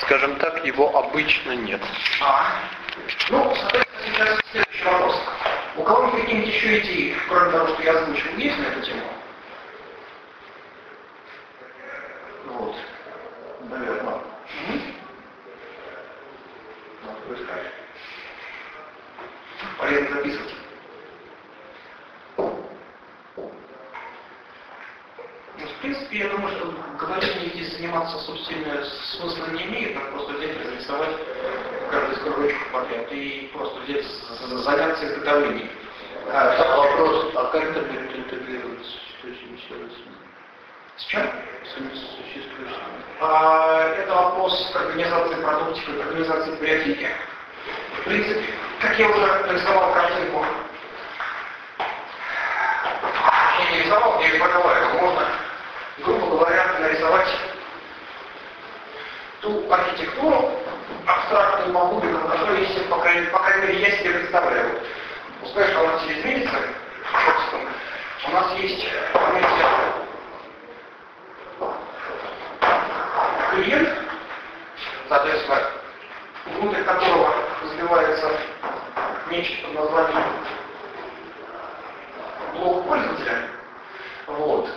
скажем так, его обычно нет. Ну, соответственно, сейчас следующий вопрос. У кого-нибудь какие-нибудь еще идеи, кроме того, что я озвучил, есть на эту тему? Вот. Наверное. Надо поискать. Полезно записывать. Ну, в принципе, я думаю, что говорить мне здесь заниматься, собственно, смысла не имеет, надо просто взять и разрисовать каждый из кружочков подряд и просто взять, заняться изготовлением. Вопрос, а как это будет интегрироваться с существующим? С чем? С существующим. Это вопрос к организации продуктов и к организации библиотеки. В принципе, как я уже нарисовал картинку, я не рисовал, я ее проговаривал, можно, грубо говоря, нарисовать ту архитектуру абстрактную по кубикам, которую я себе, по крайней мере, я себе представляю. Пускай, что она все изменится, собственно, у нас есть понятие клиент, соответственно, внутрь которого развивается нечто под названием блок пользователя. Вот.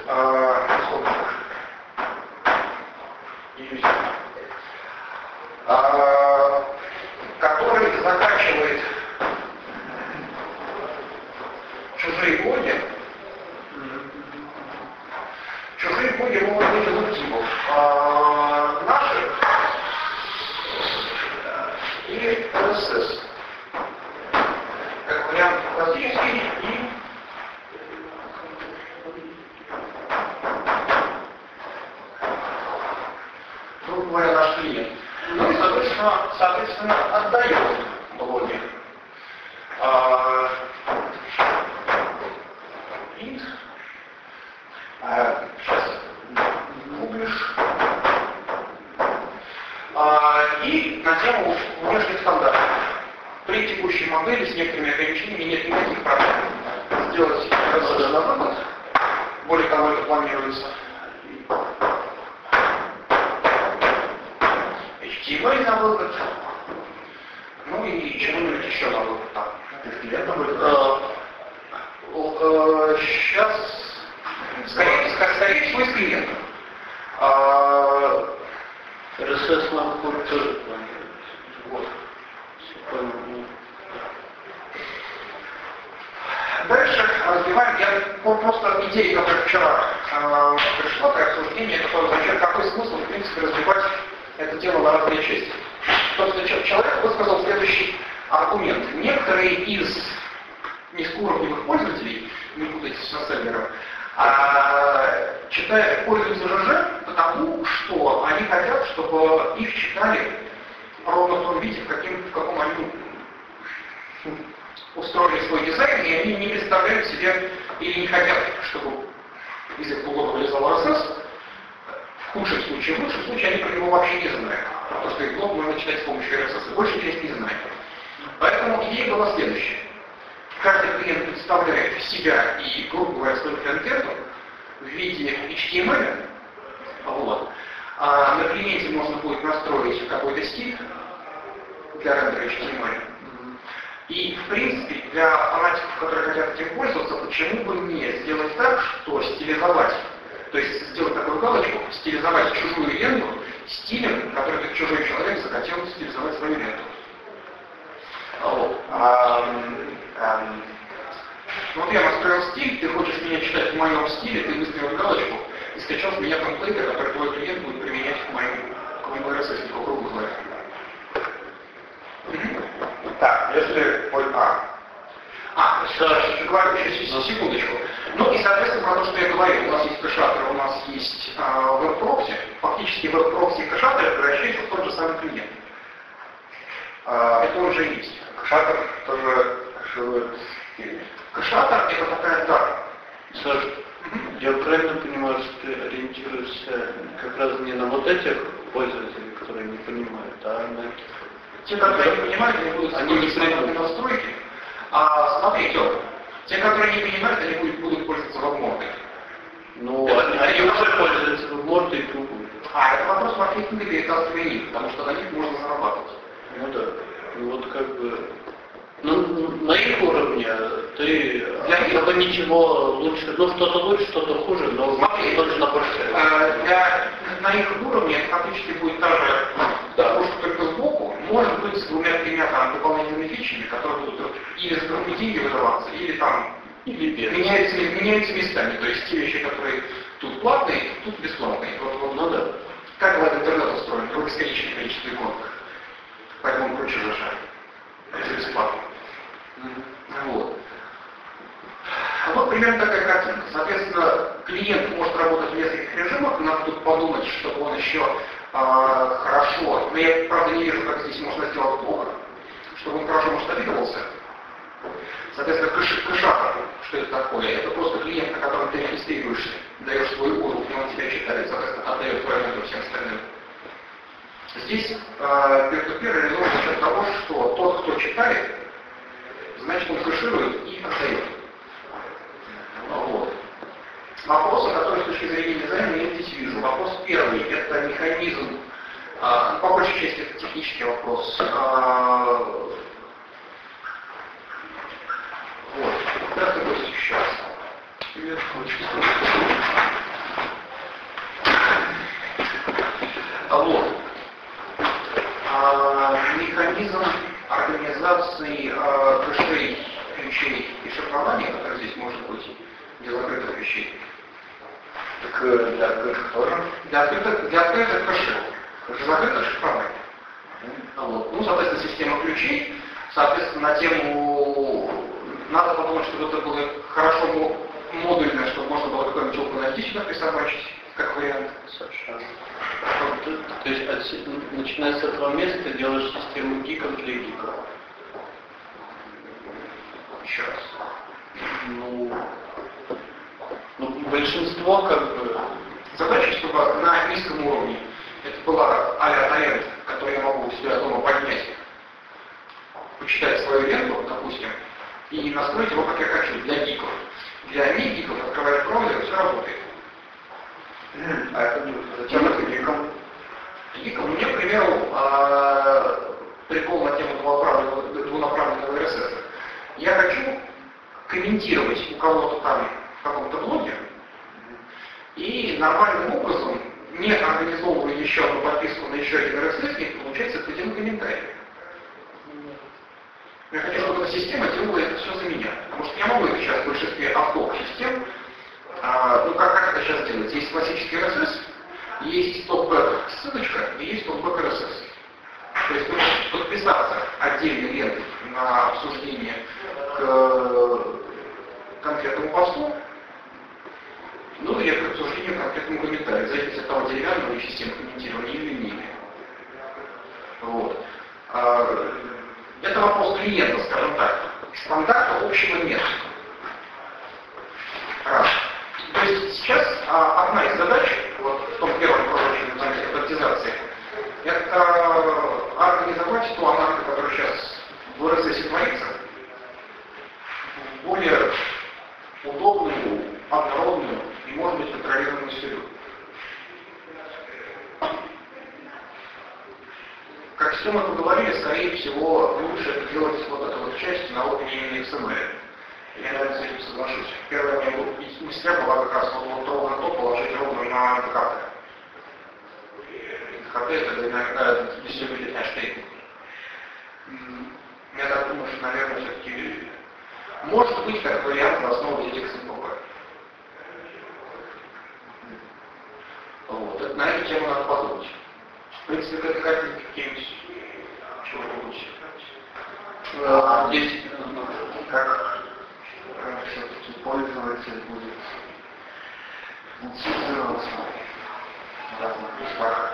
Который закачивает чужие блоги. Чужие блоги могут быть из двух типов. Наши или RSS. Как вариант классический и грубо говоря, наш клиент. Ну и, соответственно, отдает блоги. Сейчас гуглишь. И на тему внешних стандартов. При текущей модели с некоторыми ограничениями нет никаких проблем сделать RSS на выход. Более того, это планируется. HTML на выход. Ну и чего-нибудь еще на выход. Там. Сейчас скорее всего из клиента. RSS на выход тоже планируется. Вот. Дальше разбиваем, я просто идея, которая вчера пришла при обсуждении, какой смысл, в принципе, разбивать это дело на разные части. Собственно, человек высказал следующий аргумент. Некоторые из низкоуровневых пользователей, не путайте с населлером, пользуются ЖЖ потому, что они хотят, чтобы их читали ровно в том виде, в каком они устроили свой дизайн, и они не представляют себе или не хотят, чтобы из их блога вылезал RSS. В худшем случае, в лучшем случае они про него вообще не знают. Потому что их блог можно читать с помощью RSS, и большая часть не знает. Поэтому идея была следующая. Каждый клиент представляет себя и, грубо говоря, свою клиентуру в виде HTML. Вот. На клиенте можно будет настроить какой-то стиль для рендера HTML. И, в принципе, для фанатиков, которые хотят этим пользоваться, почему бы не сделать так, что стилизовать, то есть сделать такую галочку, стилизовать чужую ленту стилем, который этот чужой человек захотел стилизовать свою ленту. Вот. Вот я настроил стиль, ты хочешь меня читать в моем стиле, ты выставил галочку и скачал с меня темплейты, который твой клиент будет применять к моему RSS, грубо говоря. Так, если... Еще секундочку. Ну и, соответственно, про то, что я говорил, у нас есть кэшатор, у нас есть веб-прокси. Фактически веб-прокси и кэшатор превращаются в тот же самый клиент. Это уже есть. Кэшатор тоже кэширует стиль. Кэшатор — это такая дата. Саша, я правильно понимаю, что ты ориентируешься как раз не на вот этих пользователей, которые не понимают, а на... Те, которые не понимают, они будут использовать настройки. Смотри, те, которые не понимают, они будут пользоваться веб-мордой. Ну, они уже пользуются веб-мордой и другой. А это вопрос маркетинга или это автомобиль, потому что на них можно зарабатывать. Ну да. Ну вот как бы. Ну, на их уровне ты особо ничего лучше, ну что-то лучше, что-то хуже, но смотри, точно больше. На их уровне фактически будет та же дорожка, только сбоку, может быть с двумя-тремя там дополнительными фичами, которые будут или за другие деньги выдаваться, или там меняются местами. То есть те вещи, которые тут платные, тут бесплатные. Вот, Ну да. как в интернет устроен, его бесконечное количество иконок. Поэтому круче зажать. Это бесплатно. Вот. А вот примерно такая картинка. Соответственно, клиент может работать в нескольких режимах. Надо тут подумать, чтобы он еще хорошо, но я правда не вижу, как здесь можно сделать плохо, чтобы он хорошо масштабировался. Соответственно, кэшатор, что это такое? Это просто клиент, на котором ты регистрируешься, даешь свой уровень, он тебя читает, соответственно, отдает параметры всем остальным. Здесь peer-to-peer реализован за счет того, что тот, кто читает, значит, он кэширует и отдает. Вот. Вопросы, которые с точки зрения дизайна я здесь вижу. Вопрос первый – это механизм, по большей части это технический вопрос. Вот. Как ты будешь защищаться? Вот. Механизм организации кэшей, ключей и шифрования, который здесь может быть для закрытых вещей. Так для открытых тоже? Для открытых кэшей. Для закрытых шифрования. Вот. Ну, соответственно, система ключей. Соответственно, на тему надо подумать, чтобы это было хорошо модульно, чтобы можно было какой-нибудь OpenID сюда присобачить, как вариант. Совершенно. То есть, начиная с этого места, ты делаешь систему гиков для гиков. Еще раз. Ну, большинство как бы... Задача, чтобы на низком уровне это была а-ля талент, который я могу у себя дома поднять, почитать свою ленту, допустим, и настроить его, как я хочу, для гиков. Для не-гиков открываешь браузер, все работает. А это зачем это гиком? Гиком, мне, к примеру, прикол на тему двунаправленного RSS. Я хочу комментировать у кого-то там в каком-то блоге и нормальным образом, не организовывая еще одну подписку на еще один RSS, получается отведен комментарий. Я хочу, чтобы эта система делала это все за меня. Потому что я могу это сейчас в большинстве автоп-систем. Ну как это сейчас делается? Есть классический RSS, есть TalkBack ссылочка и есть TalkBack RSS. То есть нужно подписаться отдельной лентой на обсуждение к конкретному посту, ну или к обсуждению к конкретному комментарию, в зависимости от того, деревянного и системы комментирования или линейного. Вот. Это вопрос клиента, скажем так. Стандарта общего нет. Раз. То есть сейчас одна из задач, вот в том первом пророчном стандартизации, это организовать ту анархию, которая сейчас в RSS творится, в более удобную, однородную и, может быть, контролируемую среду. Как все мы поговорили, скорее всего, лучше это делать вот эту вот часть на уровне имени XML. Я, наверное, с этим соглашусь. Первая мысля была как раз вот ровно то положить ровно на ДКТ. ДКТ это иногда distributed hashtag. Я так думаю, что, наверное, все-таки может быть как вариант на основе этих XML. Вот. На эту тему надо подумать. В принципе, как хотите какие-нибудь чего-нибудь. Здесь как все-таки пользователь будет инициироваться в разных местах.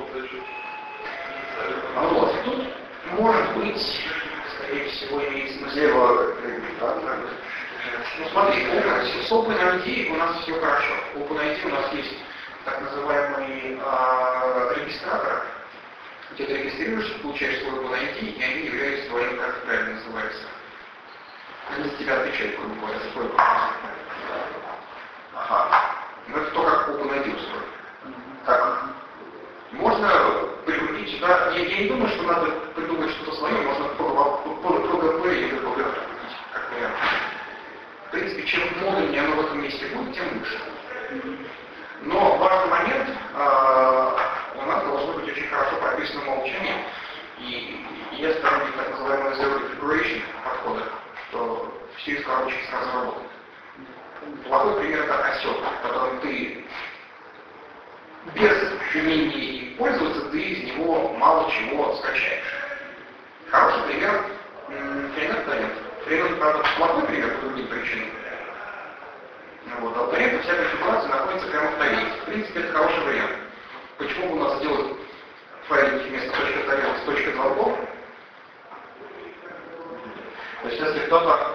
Вот. Тут может быть, скорее всего, имеет смысл. Его регистратор. Ну смотри, с OpenID у нас все хорошо. В OpenID у нас есть так называемый регистратор, где ты регистрируешься, получаешь свой OpenID, и они являются твоим, как это правильно называется. Они за тебя отвечают, грубо говоря, за твой OpenID. Ага. Ну это то, как OpenID устроен. Так. да, я не думаю, что надо придумать что-то свое, можно PGP или PGP, как вариант. В принципе, чем модульнее оно в этом месте будет, тем лучше. Но важный момент, у нас должно быть очень хорошо прописано умолчание, и я сторонник так называемого zero configuration подхода, что все из коробочки сразу работает. Плохой пример — это осел, который ты без умения им пользоваться, ты из него мало чего скачаешь. Хороший пример — FreeNet. FreeNet, правда, плохой пример по другим причинам. Вот. А вариант вся конфигурация находится прямо в тарелке. В принципе, это хороший вариант. Почему бы у нас сделать файлики вместо .тарелок с .2? То есть если кто-то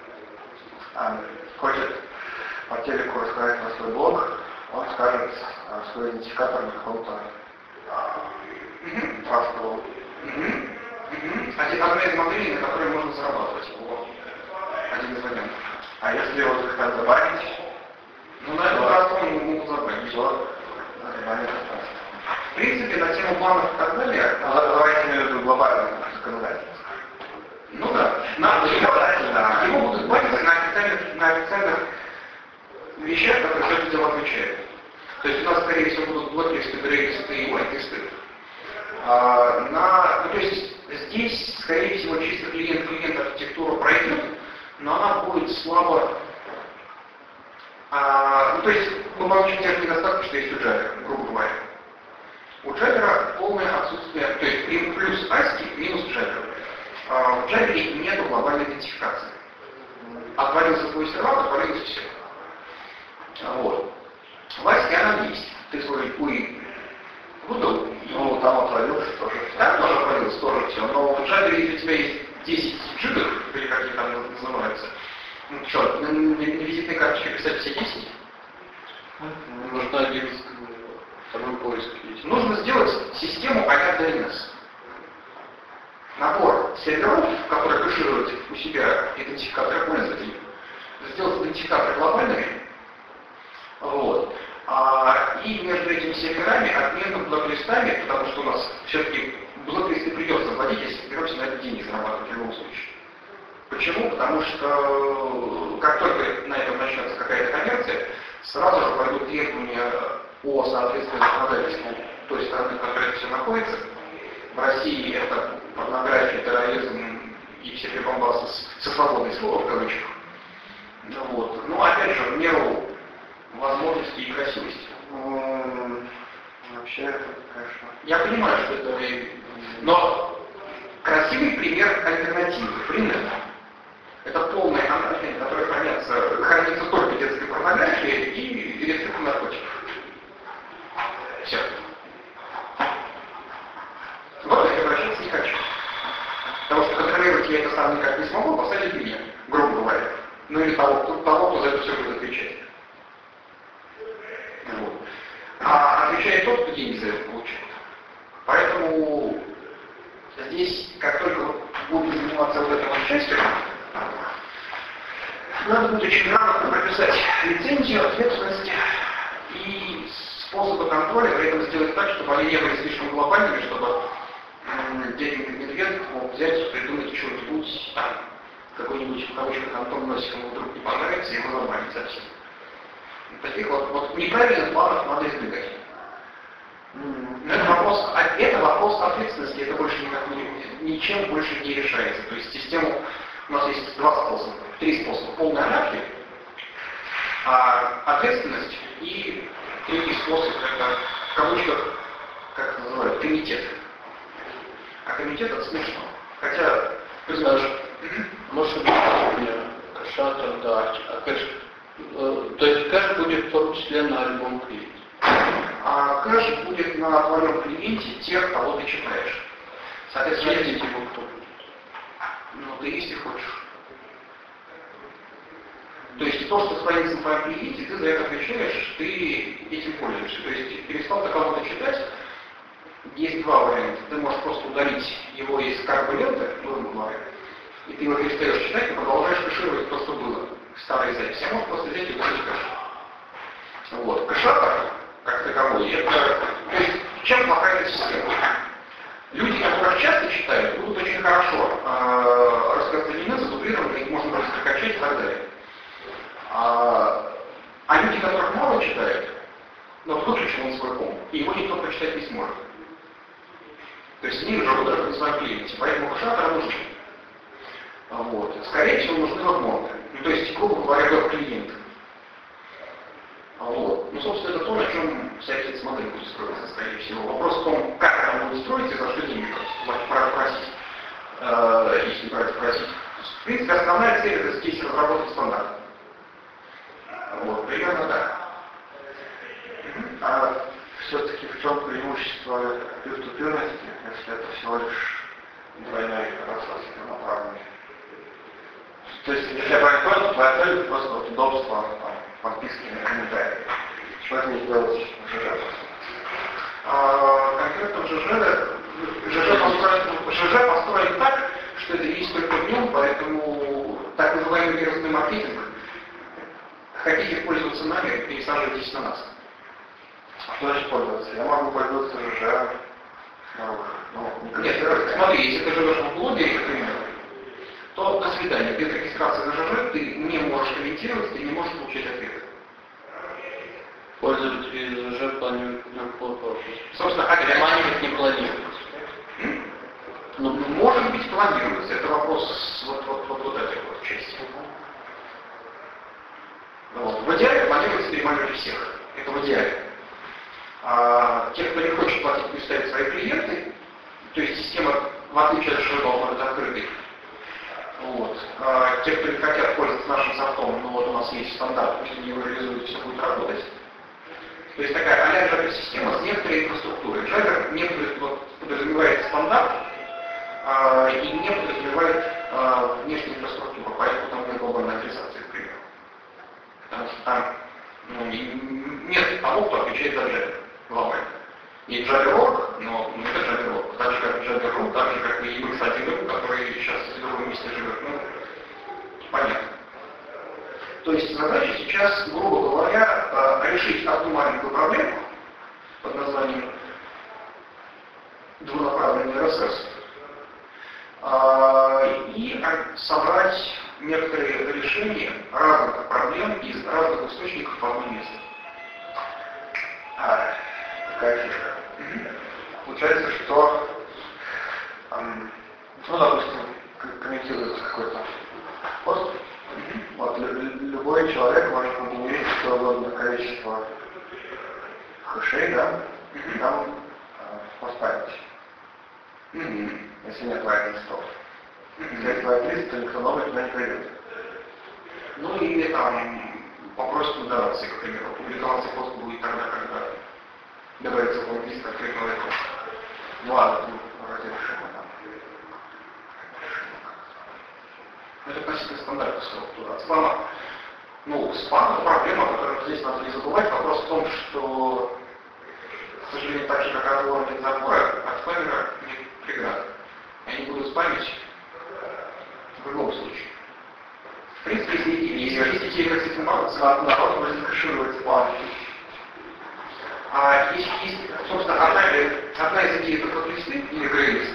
хочет по телеку рассказать на свой блог, он скажет свой идентификатор на каком-то трастовом. Одна из моделей, на которой можно зарабатывать. Вот. Один из вариантов. А если его захотят забанить? Ну, на этот раз он могут забанить. Забанить это. В принципе, на тему планов и так далее... Давайте между глобальным законодательством. Ну да. Его будут банить на официальных вещах, которые за это дело отвечают. То есть у нас, скорее всего, будут блоклисты, грейлисты и whitelисты. То есть здесь, скорее всего, чисто клиент архитектура пройдет, но она будет слабо... то есть мы получим тех недостатков, что есть у Java, грубо говоря. У Java полное отсутствие, то есть плюс ASCII, минус Java. В Java нет глобальной идентификации. Отвалился твой сервер, отвалилось все. Вот. В ASCII она есть. Ты свой UI выдал. Ну, там отвалился тоже. Там тоже отвалилось, тоже все. Но в Java, если у тебя есть 10 джигов, или как они там называются, ну что, на визитной карточке писать все 10? Нужно один второй поиск есть. Нужно сделать систему а-ля DNS. Набор серверов, которые кэшируют у себя идентификаторы пользователей, сделать идентификаторы глобальными, вот. И между этими серверами обмен блоклистами, потому что у нас все-таки блоклисты придется вводить, если беремся на это деньги зарабатывать в любом случае. Почему? Потому что как только на этом начнется какая-то коммерция, сразу же пойдут требования о соответственном законодательству той страны, в которой это все находится. В России это порнография, терроризм и все прибамбасы со свободной слова в кавычках. Вот. Ну, опять же, в меру возможностей и красивости. Вообще, это, конечно... Я понимаю, что это... Но красивый пример альтернативы. FreeNet. Это полная анархия, которая хранится только детской порнографией и рецепты наркотиков. Все. Вот я обращаться не хочу. Потому что контролировать я это сам никак не смогу, посадить меня, грубо говоря. Ну или того, кто за это все будет отвечать. Вот. А отвечает тот, кто деньги за это получает. Поэтому здесь, как только буду заниматься вот этим частью, надо будет очень грамотно прописать лицензию, ответственности и способы контроля, при этом сделать так, чтобы они не были слишком глобальными, чтобы дяденька Медведь мог взять, придумать что-нибудь, там, какой-нибудь, в кавычках, Антон Носиков вдруг не понравится, и его забанить совсем. Таких вот неправильных планов надо избегать. Это вопрос ответственности, это больше ничем больше не решается. То есть систему, у нас есть три способа. Полная анархия, ответственность и третий способ, это в кавычках, как это называют, комитет. А комитет это смешно. Хотя, ты знаешь, может быть, кэшатор, да, то есть кэш будет в том числе на любом клиенте. А кэш будет на твоем клиенте тех, кого ты читаешь. Соответственно, Ездить его кто будет? Ну, ты если хочешь. То есть то, что хранится на твоем клиенте, ты за это отвечаешь, ты этим пользуешься. То есть перестал ты кого-то читать, есть два варианта. Ты можешь просто удалить его из карты ленты, грубо говоря, и ты его перестаешь читать и продолжаешь кэшировать то, что было в старой записи. А можешь просто взять и удалить кэш. Вот. Кэшатор, как таковой, это... То есть чем плохая эта система? читают, будут очень хорошо распространены, задублированы, их можно просто прокачать и так далее. А люди, которых мало читают, но выключил он свой ком, и его никто прочитать не сможет. То есть они уже даже на своем клиенте, поэтому хешаторы нужны. Вот. Скорее всего, нужны веб-монты. Ну, то есть, грубо говоря, веб-клиенты. Вот. Ну, собственно, это то, на чем вся эта модель будет строиться, скорее всего. Вопрос в том, как она будет строиться и за что деньги просить, если брать просить. В принципе, основная цель это здесь разработать стандарт. Вот, примерно так. А все-таки в чем преимущество пир-ту-пирности, если это всего лишь двойной процесс направленный? То есть, если я правильно понял, твоя цель просто вот удобство подписки на комментарии. Что это не сделать в ЖЖ? Конкретно в ЖЖ построен так, что это есть только в нем, поэтому так называемый вирусный маркетинг. Хотите пользоваться нами, пересаживайтесь на нас. Что значит пользоваться? Я могу пользоваться ЖЖ снаружи. Нет, смотри, если ты живешь в блоге, например, то до свидания. Без регистрации на ЖЖ ты не можешь комментировать, ты не можешь получить ответы. Пользователи ЖЖ планируют вопрос. Собственно, планируют, не планируют. Ну, может быть, планируется. Это вопрос вот этой вот части. Вот. В идеале планируется переманивать всех. Это в идеале. Те, кто не хочет платить, не ставят свои клиенты, то есть система, в отличие от ЖЖ, должна быть открытой. Вот. Те, кто не хотят пользоваться нашим софтом, ну вот у нас есть стандарт, пусть они его реализуют, все будет работать. То есть такая а-ля Java-система с некоторой инфраструктурой. Java не подразумевает стандарт и не подразумевает внешнюю инфраструктуру, поэтому там нет глобальной адрессации, к примеру. Потому что там нет того, кто отвечает за Java глобально. Есть Java.org, но это Java.org. Так же, как Java.ru, так же, как и MX1.ru, который сейчас в другом месте живет. Ну, понятно. То есть задача сейчас, грубо говоря, решить одну маленькую проблему под названием двунаправленный RSS и собрать некоторые решения разных проблем из разных источников в одно место. Такая фишка. Получается, что, ну, допустим, комментируется какой-то пост. Вот, любой человек может нагенерить что угодно количество хэшей, да, и там поставить. Если нет лайк-листов. Если есть лайк-лист, то никто новый туда не придет. Ну или там попросит модерации, к примеру, публиковаться пост будет тогда, когда добавится в лайк-лист конкретного вопроса. Ну ладно, вроде решимо там. Это относительно стандартная структура. От спама, ну, спам это проблема, которую здесь надо не забывать. Вопрос в том, что, к сожалению, так же, как от уровня нет забора, от спамера нет преград. Они будут спамить в любом случае. В принципе, если идея, как с этим бороться, народ может кэшировать спам. А есть, собственно, одна из идей это листы или грей-листы.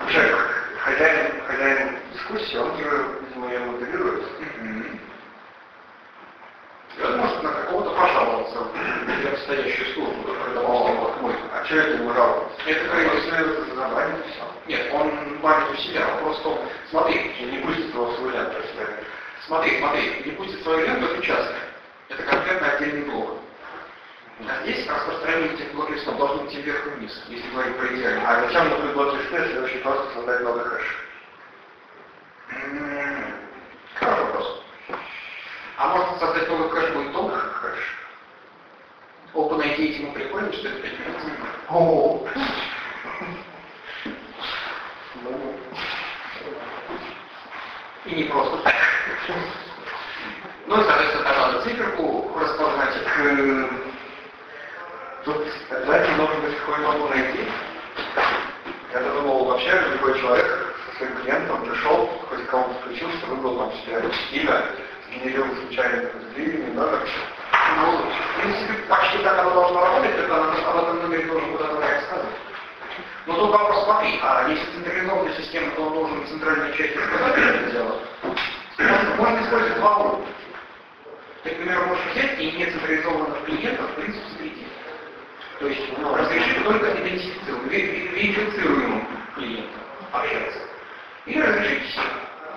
Хозяин дискуссии, он же, видимо, ее модерирует. И он может на какого-то пожаловаться в настоящую службу, которая допустим, вот мой. А что это ему жаловаться? Это следует за забанить все. Нет, он банит у себя. Вопрос в том, смотри, Не пустит его в свою ленту, если... смотри, не пустит свою ленту, это частное. Это конкретно отдельный блок. А здесь распространение этих блок-листов должно идти вверх и вниз, если говорить про идеально. А зачем нужны блок-листы, если очень просто создать новый хэш? Хороший вопрос. А может создать новый хэш будет долго хэш? OpenID ему прикольно, что это 5 минут занимает. О! И не просто так. Ну и, соответственно, там надо циферку распознать. Тут обязательно должен быть какой-то найти. Я задумал вообще, любой человек со своим клиентом пришел, хоть кому-то включился, выбрал там себе имя, сгенерил случайно разделение, номер. Ну, в принципе, почти так оно должно работать, только об этом номере должен куда-то рассказывать. Но тут вопрос, смотри, а если централизованная система, то он должен центральная часть рассказать, как это делать. Можно использовать два уровня. Ты, например, можешь взять и нецентрализованных клиентов, в принципе, запретить. То есть разрешить только верифицируемым клиентам общаться. Или разрешить всем.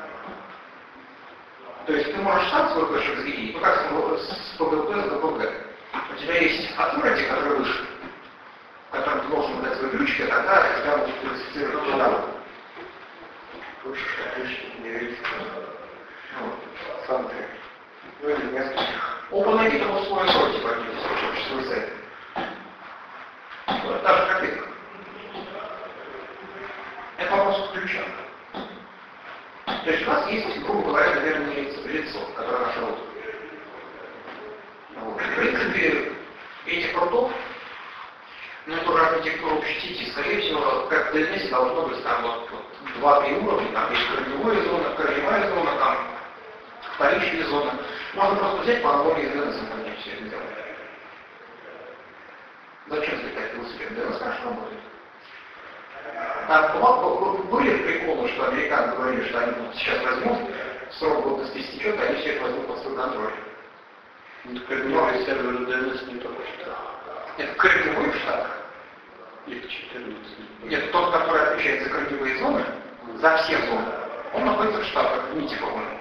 То есть ты можешь сам свой кэш разделить, ну как с ПГП с ДПГ. У тебя есть authority, который выше, в котором ты должен дать свои ключики, а тогда тебя будут классифицировать куда. Лучше ключики не верифицировать. Сам ты. Ну или нескольких. OpenID это условие сроки, чтобы свой сайт. Так же как и. Это вопрос ключа. То есть у нас есть, грубо говоря, доверенное лицо, которое наше вот. В принципе, этих рутов, ну это уже архитектура общей сети, скорее всего, как в DNS должно быть там вот 2-3 уровня, там есть корневая зона, корневая зона, там вторичная зона. Можно просто взять по одному из DNS и все это делать. Зачем запитать велосипед? DNS хорошо работает. Были приколы, что американцы говорили, что они сейчас возьмут, срок годности истечет, а они все это возьмут под свой контроль. Ну, корневой сервер DNS не только что. Это корневой в Штатах. Их 14. Нет, тот, который отвечает за корневые зоны, за все зоны, он находится в Штатах, в НИТе, по-моему.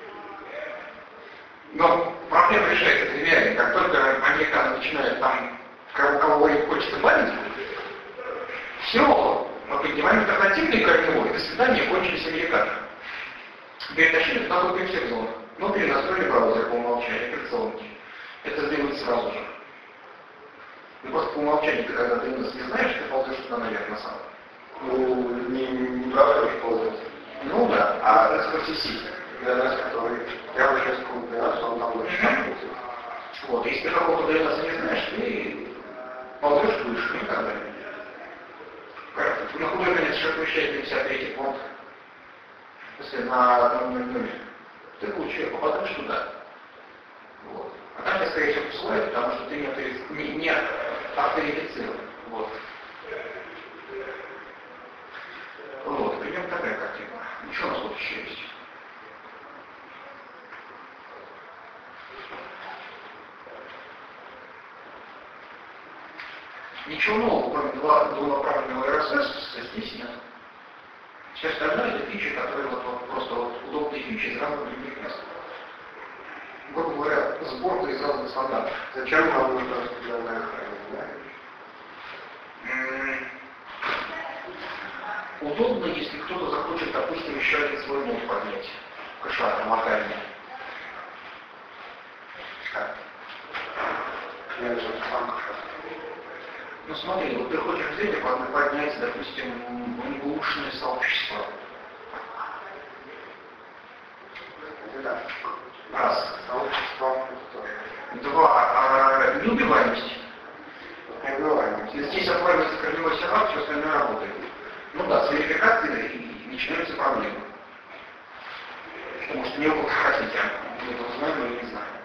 Но проблема решается тривиально. Как только американцы начинают там, кого им хочется бавить, все, мы поднимаем альтернативный корневой, до свидания, кончились американцы. Перетащили туда только всех зон. Но перенастроили браузер по умолчанию, операционки. Это сделают сразу же. И просто по умолчанию, ты когда DNS не знаешь, ты ползешь туда наверх на самом. Ну, не браузер же ползает. Ну да, а SFTC. DNS, который... Я бы сейчас сказал DNS, он там больше. Вот, если ты какого-то DNS не знаешь, ты ползешь выше, ну и так далее. На худой конец шаг вещает 53-й пункт. Если на одном нуле. Ты лучше попадаешь туда. Вот. А там тебя, скорее всего, посылают, потому что ты не авторифицирован. Вот. Вот, примерно такая картина. Ничего у нас тут еще есть. Ничего нового, кроме двунаправленного RSS, здесь нет. Все остальное это фичи, которые вот просто удобные фичи из разных других мест. Грубо говоря, сборка из разных стандартов. Зачем нам нужно распределенное хранение? Удобно, если кто-то захочет, допустим, еще один свой нод поднять. Кэшар, локальный. Как? Я же сам кэшар. Ну смотри, вот ты хочешь взять и поднять, допустим, НГУшное сообщество. Да. Раз. Сообщество это тоже. Два. Неубиваемость. Неубиваемость. Здесь оформится корневой сервак, все остальное работает. Ну да, с верификацией и начинаются проблемы. Потому что не опыт хотите. Мы это узнаем или не знаем.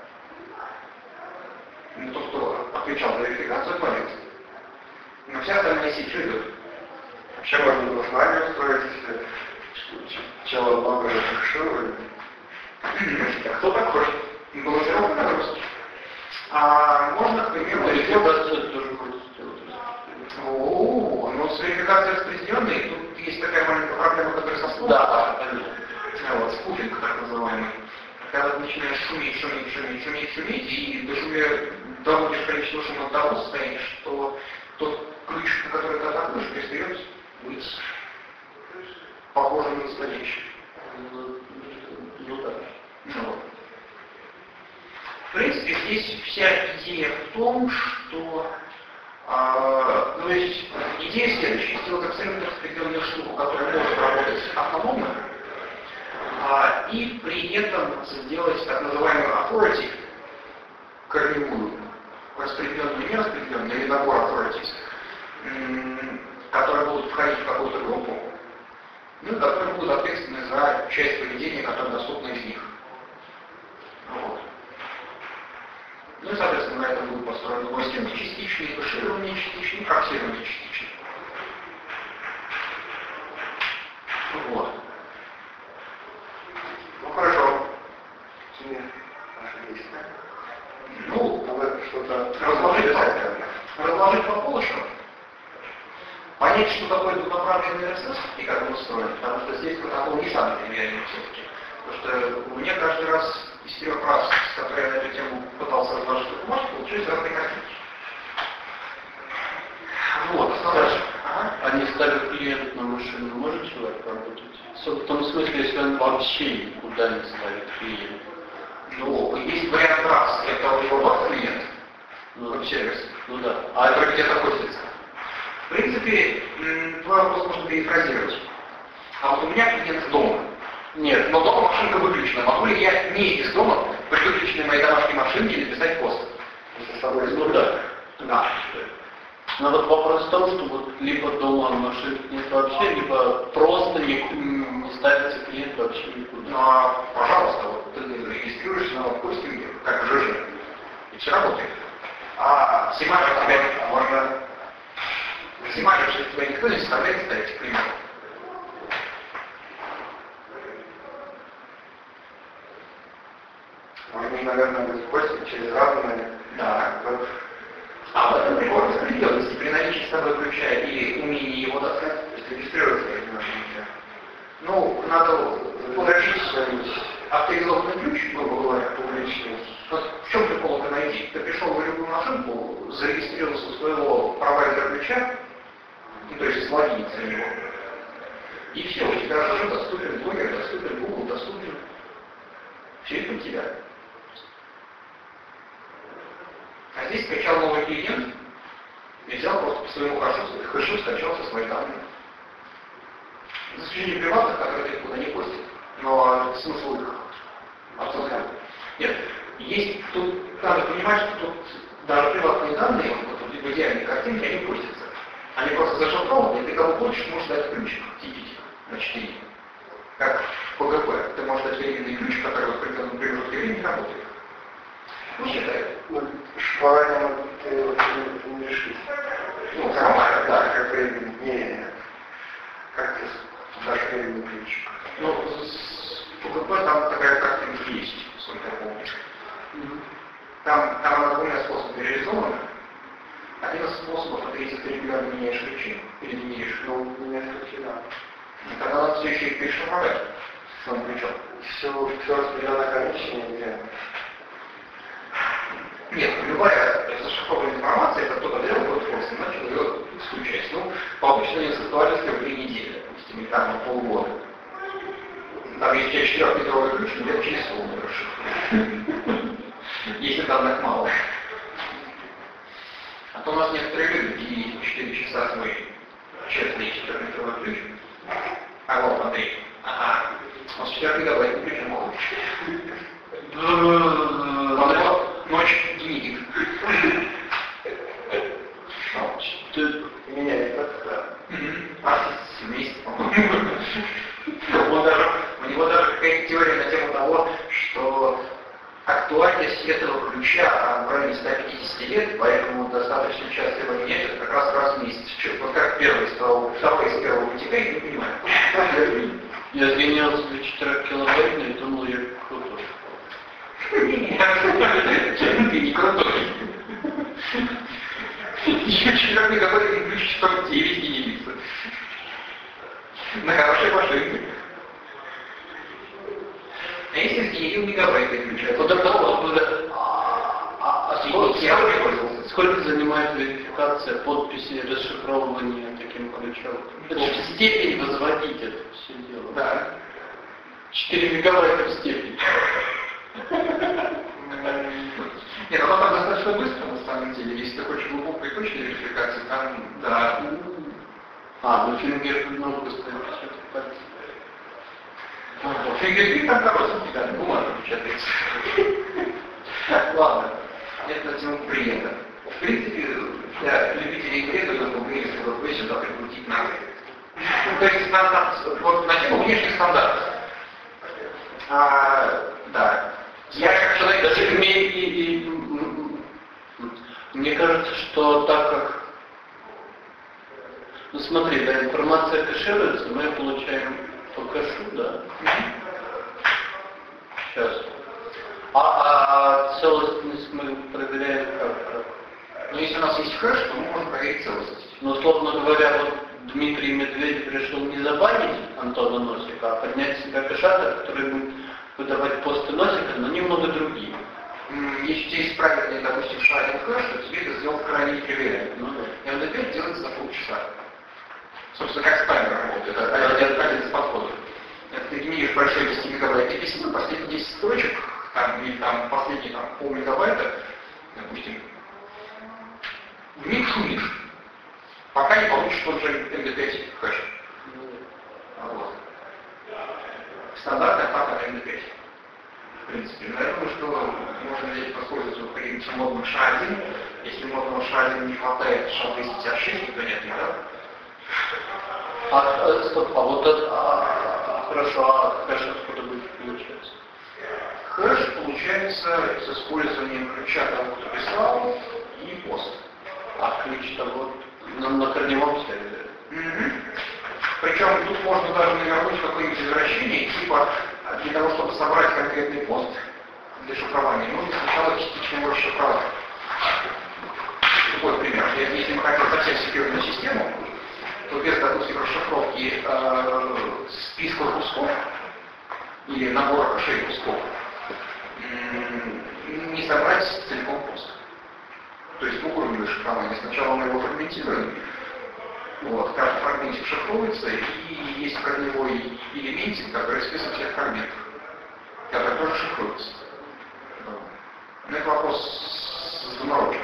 Но тот, кто отвечал за верификацию, отвалился. Но вся остальная сеть живет. Вообще можно было с нами устроить, если чело много зафикшировали. А кто такой? Балансировка нагрузки. А можно, к примеру, Верификацию тоже будет сделать. но с верификацией распределенной, тут есть такая маленькая проблема, которая со слухом. Да, понятно. Вот, спутник, так называемый. Когда ты начинаешь шуметь, и доводишь количество шума до того состояния, что тот ключ, на который ты атакуешь, перестает быть похожим на настоящий. Ну да. Вот. В принципе, здесь вся идея в том, что то есть идея следующая: сделать абсолютно распределенную штуку, которая может работать автономно, и при этом сделать так называемую authority, корневую, распределенную, не распределенную, или набор authorities, которые будут входить в какую-то группу, ну, которые будут ответственны за часть поведения, которая доступна из них. Вот. Ну и, соответственно, на этом будут построены частичные, кэширование частичные, проксирование частичные. Вот. Ну хорошо. Ну, что-то разложить по полочкам. Понять, что такое двунаправленный РСС и как он устроен, потому что здесь протокол не самый тривиальный все-таки. Потому что у меня каждый раз из 4 раз, с которой я на эту тему пытался разложить эту бумажку, получились разные картинки. Вот, Хорошо. Они ставят клиент на машину, может человек работать? В том смысле, если он вообще никуда не ставит клиент. Ну, есть вариант раз, это у него клиент, веб-сервис. Ну да. А это где-то хостится. В принципе, твой вопрос можно перефразировать. А вот у меня клиент дома. Нет. Но дома машинка выключена. Могу ли я не из дома при выключенной моей домашней машинке написать пост? Ну да. Да. Но вот вопрос в том, что вот либо дома машин нет вообще, либо просто не ставится клиент вообще никуда. Ну, а, пожалуйста, вот ты регистрируешься на хостинге, как ЖЖ, и все работает. А Симаджер тебя можно... Симаджер, что тебя никто не заставляет ставить клиент. Можно, наверное, будет хостинг через разные. Да. А в этом прибор распределенности при наличии с собой ключа и умении его достать, то есть регистрироваться немножко. Ну, надо получить авторизованный ключ, грубо говоря, публичный. Вот в чем прикол это найти? Ты пришел в любую машинку, зарегистрировался у своего провайдера ключа, ну, то есть слогиниться в него. И все, у тебя уже доступен блогер, доступен Google, доступен. Все это у тебя. А здесь скачал новый клиент и взял просто по своему хэшу скачал со свои данные. За исключением приватных, которые никуда не постят. Но смысл их абсолютно. Нет. Есть тут, надо понимать, что тут даже приватные данные, вот в идеальной картинке, они постятся. Они просто зашифрованы, и ты кому хочешь, можешь дать ключ, типить на 4. Как в ПГП. Ты можешь дать временный ключ, который в определенном промежутке времени работает. Ну, считай. Шифрованием ты не решишь. Ну, сама, да. Как времени. Не. Как ты дашь временный ключ? Ну, с ПГП там такая картинка есть, сколько я помню. Там она двумя способами реализована. Один из способов это если ты регулярно меняешь ключи. Или меняешь, Ну, менять ключи, да. тогда надо все еще их перешифровать своим ключом. Все распределено конечнее, где? Нет, любая зашифрованная информация, это кто-то взял брутфорс и начал ее исключать. Ну, по обычной интеллектуальности в 3 недели, допустим, или там на полгода. Там есть 4-метровый ключ, но я через полный расшифрую. Если данных мало. А то у нас некоторые люди и 4 часа свой честный 4-метровый ключ. А вот, Андрей. Ага. У нас 4 мегабайт ключ могут. Ночь гнит. Меня не так. Вместе, по-моему. У него даже какая-то теория на тему того, что актуальность этого ключа в районе 150 лет, поэтому достаточно часто его менять, это как раз в месяц. Вот как первый стал, второй из первого вытекает, не понимаю. Я извинялся за 4 килобайт и думал, я крутой. Ты не крутой. Еще 4 мегабайт ключ 49 единиц. На хорошей машине. А если сгенерил мегабайт ключа? Сколько занимает верификация подписи, расшифровывания таким ключом? Это же степень возводить это все дело. Да. 4 мегабайта в степень. Нет, оно там достаточно быстро на самом деле. Если ты хочешь глубокой точной верификации, там, да. Ну фингер много быстрее печатать. Фингерпринт там коротенький, да, бумажка печатается. Ладно, это на тему приема. В принципе, для любителей игры, то мы говорили, что вы сюда прикрутить надо. То есть вот на тему внешних стандартов. Да. Я как человек Даже мне кажется, что так как... Ну смотри, да, информация кэшируется, мы получаем По кэшу, да. Сейчас. А целостность мы проверяем как? Но если у нас есть хэш, то мы можем проверить целостность. Но, условно говоря, вот Дмитрий Медведев решил не забанить Антона Носика, а поднять себя кэшатор, который будет выдавать посты Носика, но немного другие. Если у тебя есть правильный, допустим, шаринг хэш, то тебе это сделать крайне неприверенно. Ну, да. И МД5 делается за полчаса. Собственно, как спамер работает. Это один из подходов. Это ты генеришь большой 10 мегабайт письмо, последние 10 строчек, там, или там последние там, полмегабайта, допустим, в них шумишь, пока не получишь тот же MD5 хэш. Вот. Стандартная атака на MD5. В принципе. Но я думаю, что можно здесь воспользоваться каким-то модным SHA-1. Если модного SHA-1 не хватает SHA-256, никто не отменял. Стоп, а вот это, хорошо, а хэш откуда будет получаться? Хэш получается с использованием ключа того, кто писал, и пост. А ключ того на корневом сервере. Причем тут можно даже навернуть какое-нибудь извращение, типа для того, чтобы собрать конкретный пост для шифрования, нужно сначала частично его расшифровать. Такой пример. Если мы хотим совсем секьюрную систему, то без, допустим, расшифровки списка кусков или набора кэшей кусков не собрать целиком пост. То есть двухуровневое шифрование. Сначала мы его фрагментируем, вот, каждый фрагментик шифруется, и есть корневой элементик, который список всех фрагментов, который тоже шифруется. Но это вопрос заморочек.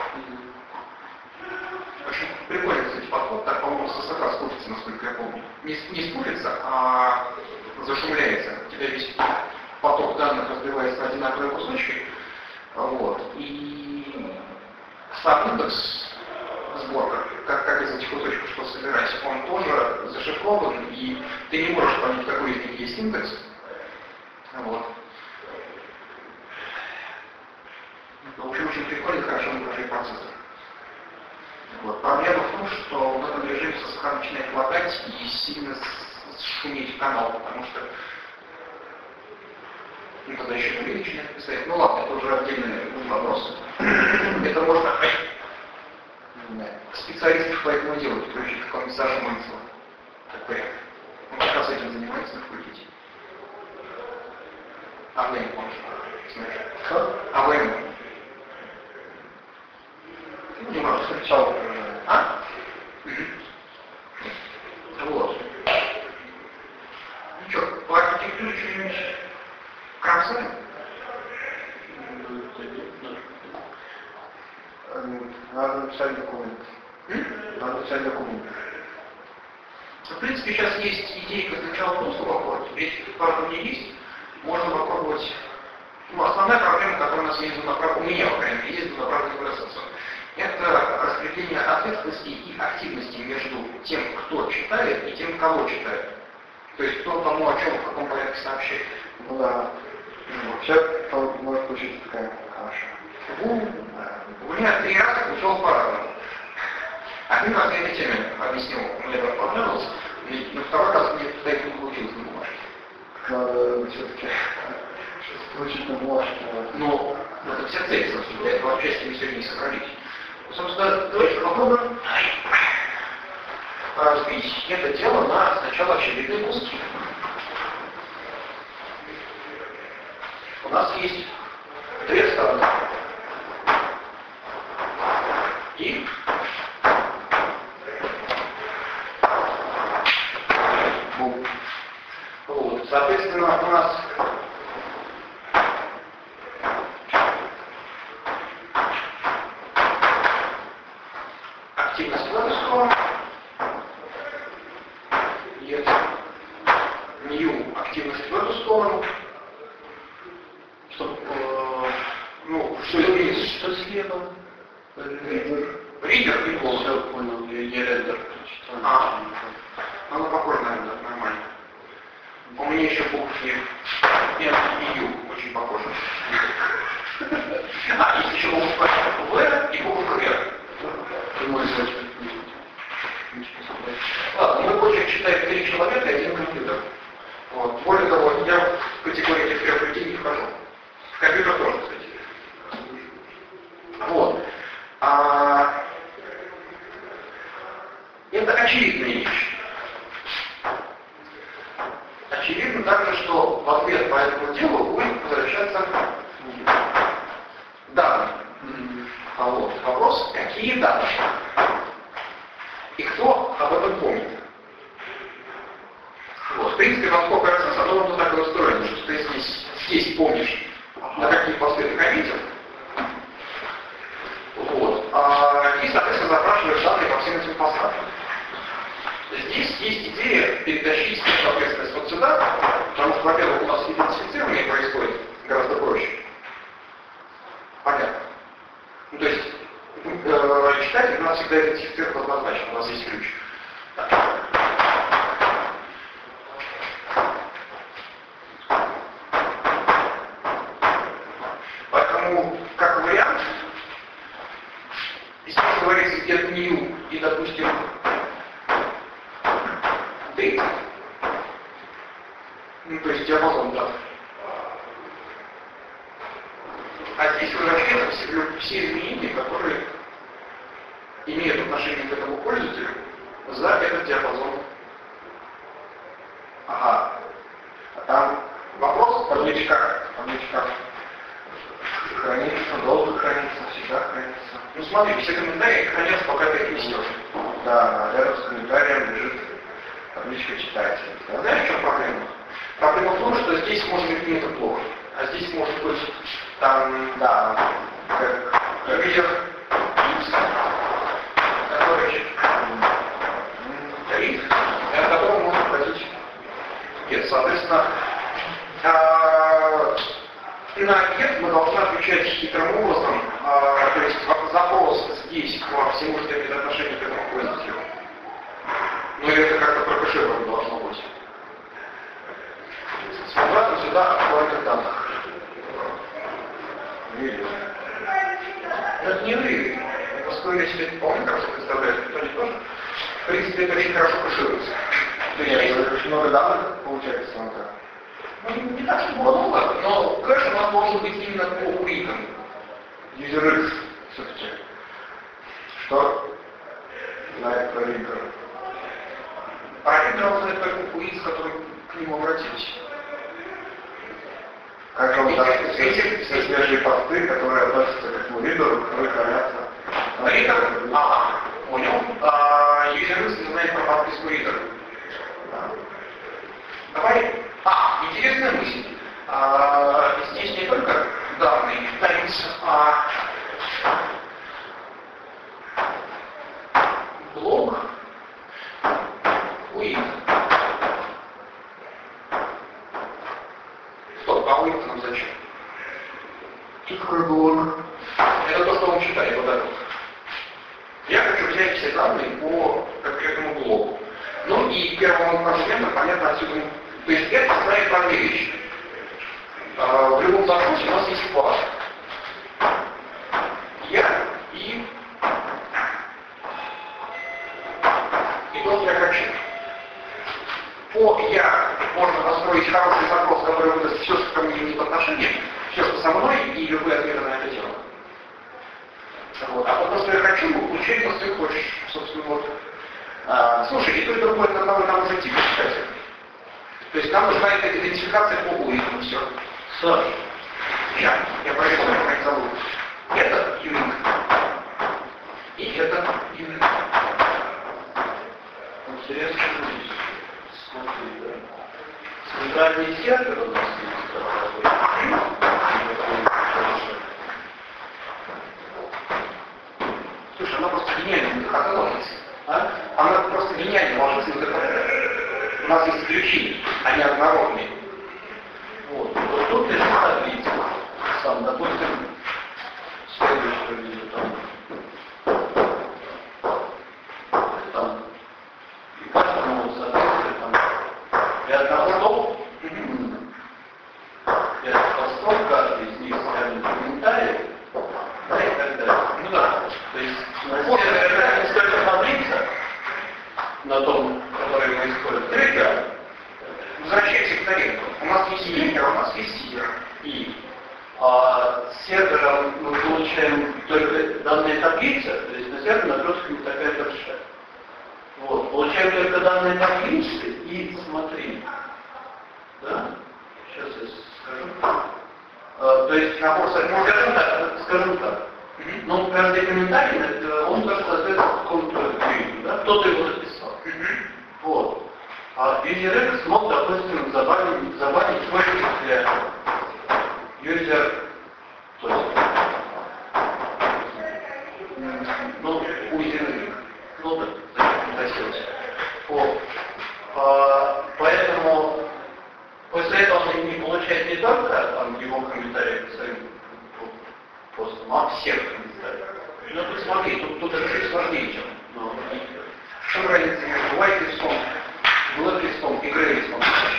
Очень прикольный, кстати, подход, так, по-моему, с ССК спустится, насколько я помню. Не спустится, а зашумляется. У тебя весь поток данных разбивается на одинаковые кусочки, вот, и сам индекс сборка, как из этих кусочков что собирать, он тоже зашифрован, и ты не можешь понять, какой из них есть индекс. Вот. В общем, очень прикольный, хорошо небольшой процессор. Вот. Проблема в том, что в этом режиме ССХ начинает лагать и сильно шуметь в канал, потому что тогда еще не начинает писать. Ну ладно, это уже отдельный вопрос. Это можно специалистов по этому делу подключить к какому-нибудь Саше Мальцеву. Как вариант. Он как раз этим занимается на факультете. АВМ, он же, знаешь. Что? АВМ. Не могу встречал. А? Вот. Ну что, по архитектуре что-нибудь красное? Надо написать документ. Надо написать документ. В принципе, сейчас есть идейка сначала просто попробовать. Если пару дней есть, можно попробовать. Ну, основная проблема, которая у нас есть у меня, по крайней мере, есть двунаправленный процесс. Это распределение ответственности и активности между тем, кто читает, и тем, кого читает. То есть кто кому о чем, в каком порядке сообщает. Ну да. Вообще может получиться такая каша. У меня 3 раза ушел по-разному. Один раз я этой теме объяснил, мне это понравилось, но второй раз мне кстати, не получилось на бумажке. Надо все-таки получить на бумажке. Но это вся цель, собственно, для этого отчасти мы сегодня не собрались. Собственно, давайте попробуем разбить это дело на сначала очевидные куски. У нас есть 2 стороны. И вот, соответственно, у нас активность в эту сторону, и это нью активность в эту сторону, чтобы, ну, что здесь, что слева? Ридер и голос. Все понял, я рендер. Оно похоже на рендер, нормально. У меня еще буквы N и U очень похожи. Есть еще буква В и буква R. Ты можешь сказать, Ладно, мой почерк читает 3 человека и 1 компьютер. Вот. Более того, я в категории этих трех людей не вхожу. В компьютер тоже, кстати. Вот. Это очевидная вещь. Очевидно также, что в ответ по этому делу будет возвращаться данные. А вот вопрос, какие данные? И кто об этом помнит? Вот. В принципе, поскольку РСС, оно так и устроено, что ты здесь помнишь, на какие посты ты коммитил, вот. И, соответственно, запрашиваешь данные по всем этим постам. Здесь есть идея перетащить ответственность вот сюда, потому что, во-первых, у нас идентифицирование происходит гораздо проще. Понятно. Ну, то есть, читатель у нас всегда идентифицирует однозначно, у нас есть ключ. Так. Поэтому, как вариант, здесь говорится где-то new и, допустим, date, ну, то есть диапазон дат. А здесь возвращаются все изменения, которые имеют отношение к этому пользователю за этот диапазон. Ага. А там Вопрос табличка хранится, долго хранится, всегда хранится. Ну смотри, все комментарии хранятся, пока ты их несешь. Да, рядом с комментарием лежит табличка читателя. Да? Знаешь, в чем проблема? Проблема в том, что здесь может быть не это плохо, а здесь может быть там, Да, видео, который тариф, от которого можно платить. Нет, соответственно, на ответ мы должны отвечать хитрым образом, то есть запрос здесь к всему, что имеет отношение к этому пользователю. Ну или это как-то прокашировано должно быть. Обратно сюда актуальных данных. Это не вы. Поскольку себе это вполне хорошо представляет, кто не тоже. В принципе, это очень хорошо кэшируется. То есть, очень много данных получается смотря. ну, не так, чтобы много, но кэш у нас должен быть именно по уикам. UserX все-таки. Что знает про Ринкера? Параметр знает только уик, с которым к нему обратились. Как он даст все свежие посты, которые относятся к этому ридеру, которые хранятся. Ридер? Ага, понял. UserX не знает про подписку ридера. Давай. Интересная мысль. Здесь не только данные, times, блок, уик. Стоп, а уик нам зачем? Что такое блок? Это то, что он читает вот это. Я хочу взять все данные по конкретному блоку. Ну и первому аргументу понятно отсюда. То есть это знает про две вещи. В любом запросе у нас есть класс. Я и то, что я хочу. По я можно построить хороший запрос, который выдаст все, что ко мне имеет отношение, все, что со мной, и любые ответы на это дело. Вот. А то, что я хочу, получать, что ты хочешь. Собственно, вот. Слушай, и то, и другое это одного и того же типа, кстати. То есть нам нужна эта идентификация по уикам, все. Саш, Я проверю, как их зовут. Это юник. И это юник. интересно здесь. Смотри, да. Центральный сервер у нас есть. Слушай, она просто гениально не ложится. Она просто гениально ложится. У нас есть ключи, они однородные. Вот. Вот тут лежит таблица. Сам, допустим, следующее вижу там. И каждому соответствует там ряд постов. Ряд постов, каждый из них скажем комментарий. Да, и так далее. Ну да. То есть, наверное, сколько таблица на том, который мы используем. Триггер. Возвращайся к повторим. У нас есть сервер, у нас есть сидер. И с сервера мы получаем только данные таблицы, то есть на сервер нагрузка такая большая. Вот, получаем только данные таблицы и смотри. Да? Сейчас я скажу. То есть, скажем так. Ну, каждый комментарий, он тоже соответствует какому-то виду, да? Кто-то его написал. Вот. А UserX мог, допустим, забанить пользователя user, то есть, ну, user, ну да, носился. Вот. Поэтому после этого он не получает не только там, его комментарии к своим постам, а всех комментариев. Ну тут смотри, тут это чуть сложнее, чем. В чем разница между white-листом, black-листом и grey-листом?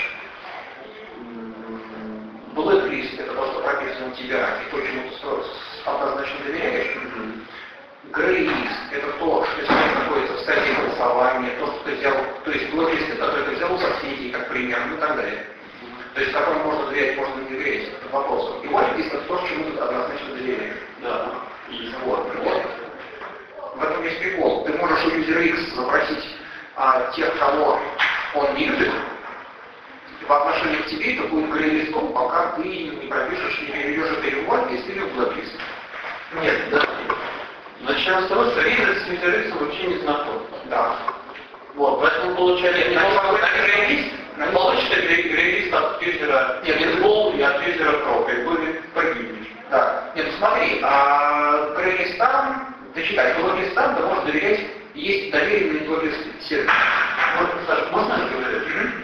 Black-лист — это то, что прописано у тебя, и то, чему ты однозначно доверяешь. Grey-лист — это то, что сейчас находится в стадии голосования, то, что ты взял, то есть black-лист — это то, что ты взял у соцсетей, как пример, и так далее. То есть такому можно доверять, можно не доверять, это вопрос. И white-лист — это то, чему ты однозначно доверяешь. Да. И вот. В этом есть прикол. Ты можешь у UserX запросить тех, кого он не любит, и по отношению к тебе это будет грей-листом, пока ты не пропишешь, не переведешь это в white-лист или в black-лист. Нет, да. Начнем с того, что ридер с UserX вообще не знаком. Да. Вот, поэтому получается, получится грей-лист от юзера Inball и от юзера Pro, и будет погибнешь. Да. Нет, смотри, грей-листам, дочитай, black-листам ты можешь доверять, есть доверенный black-лист сервис. Вот, Саша, можно я говорю?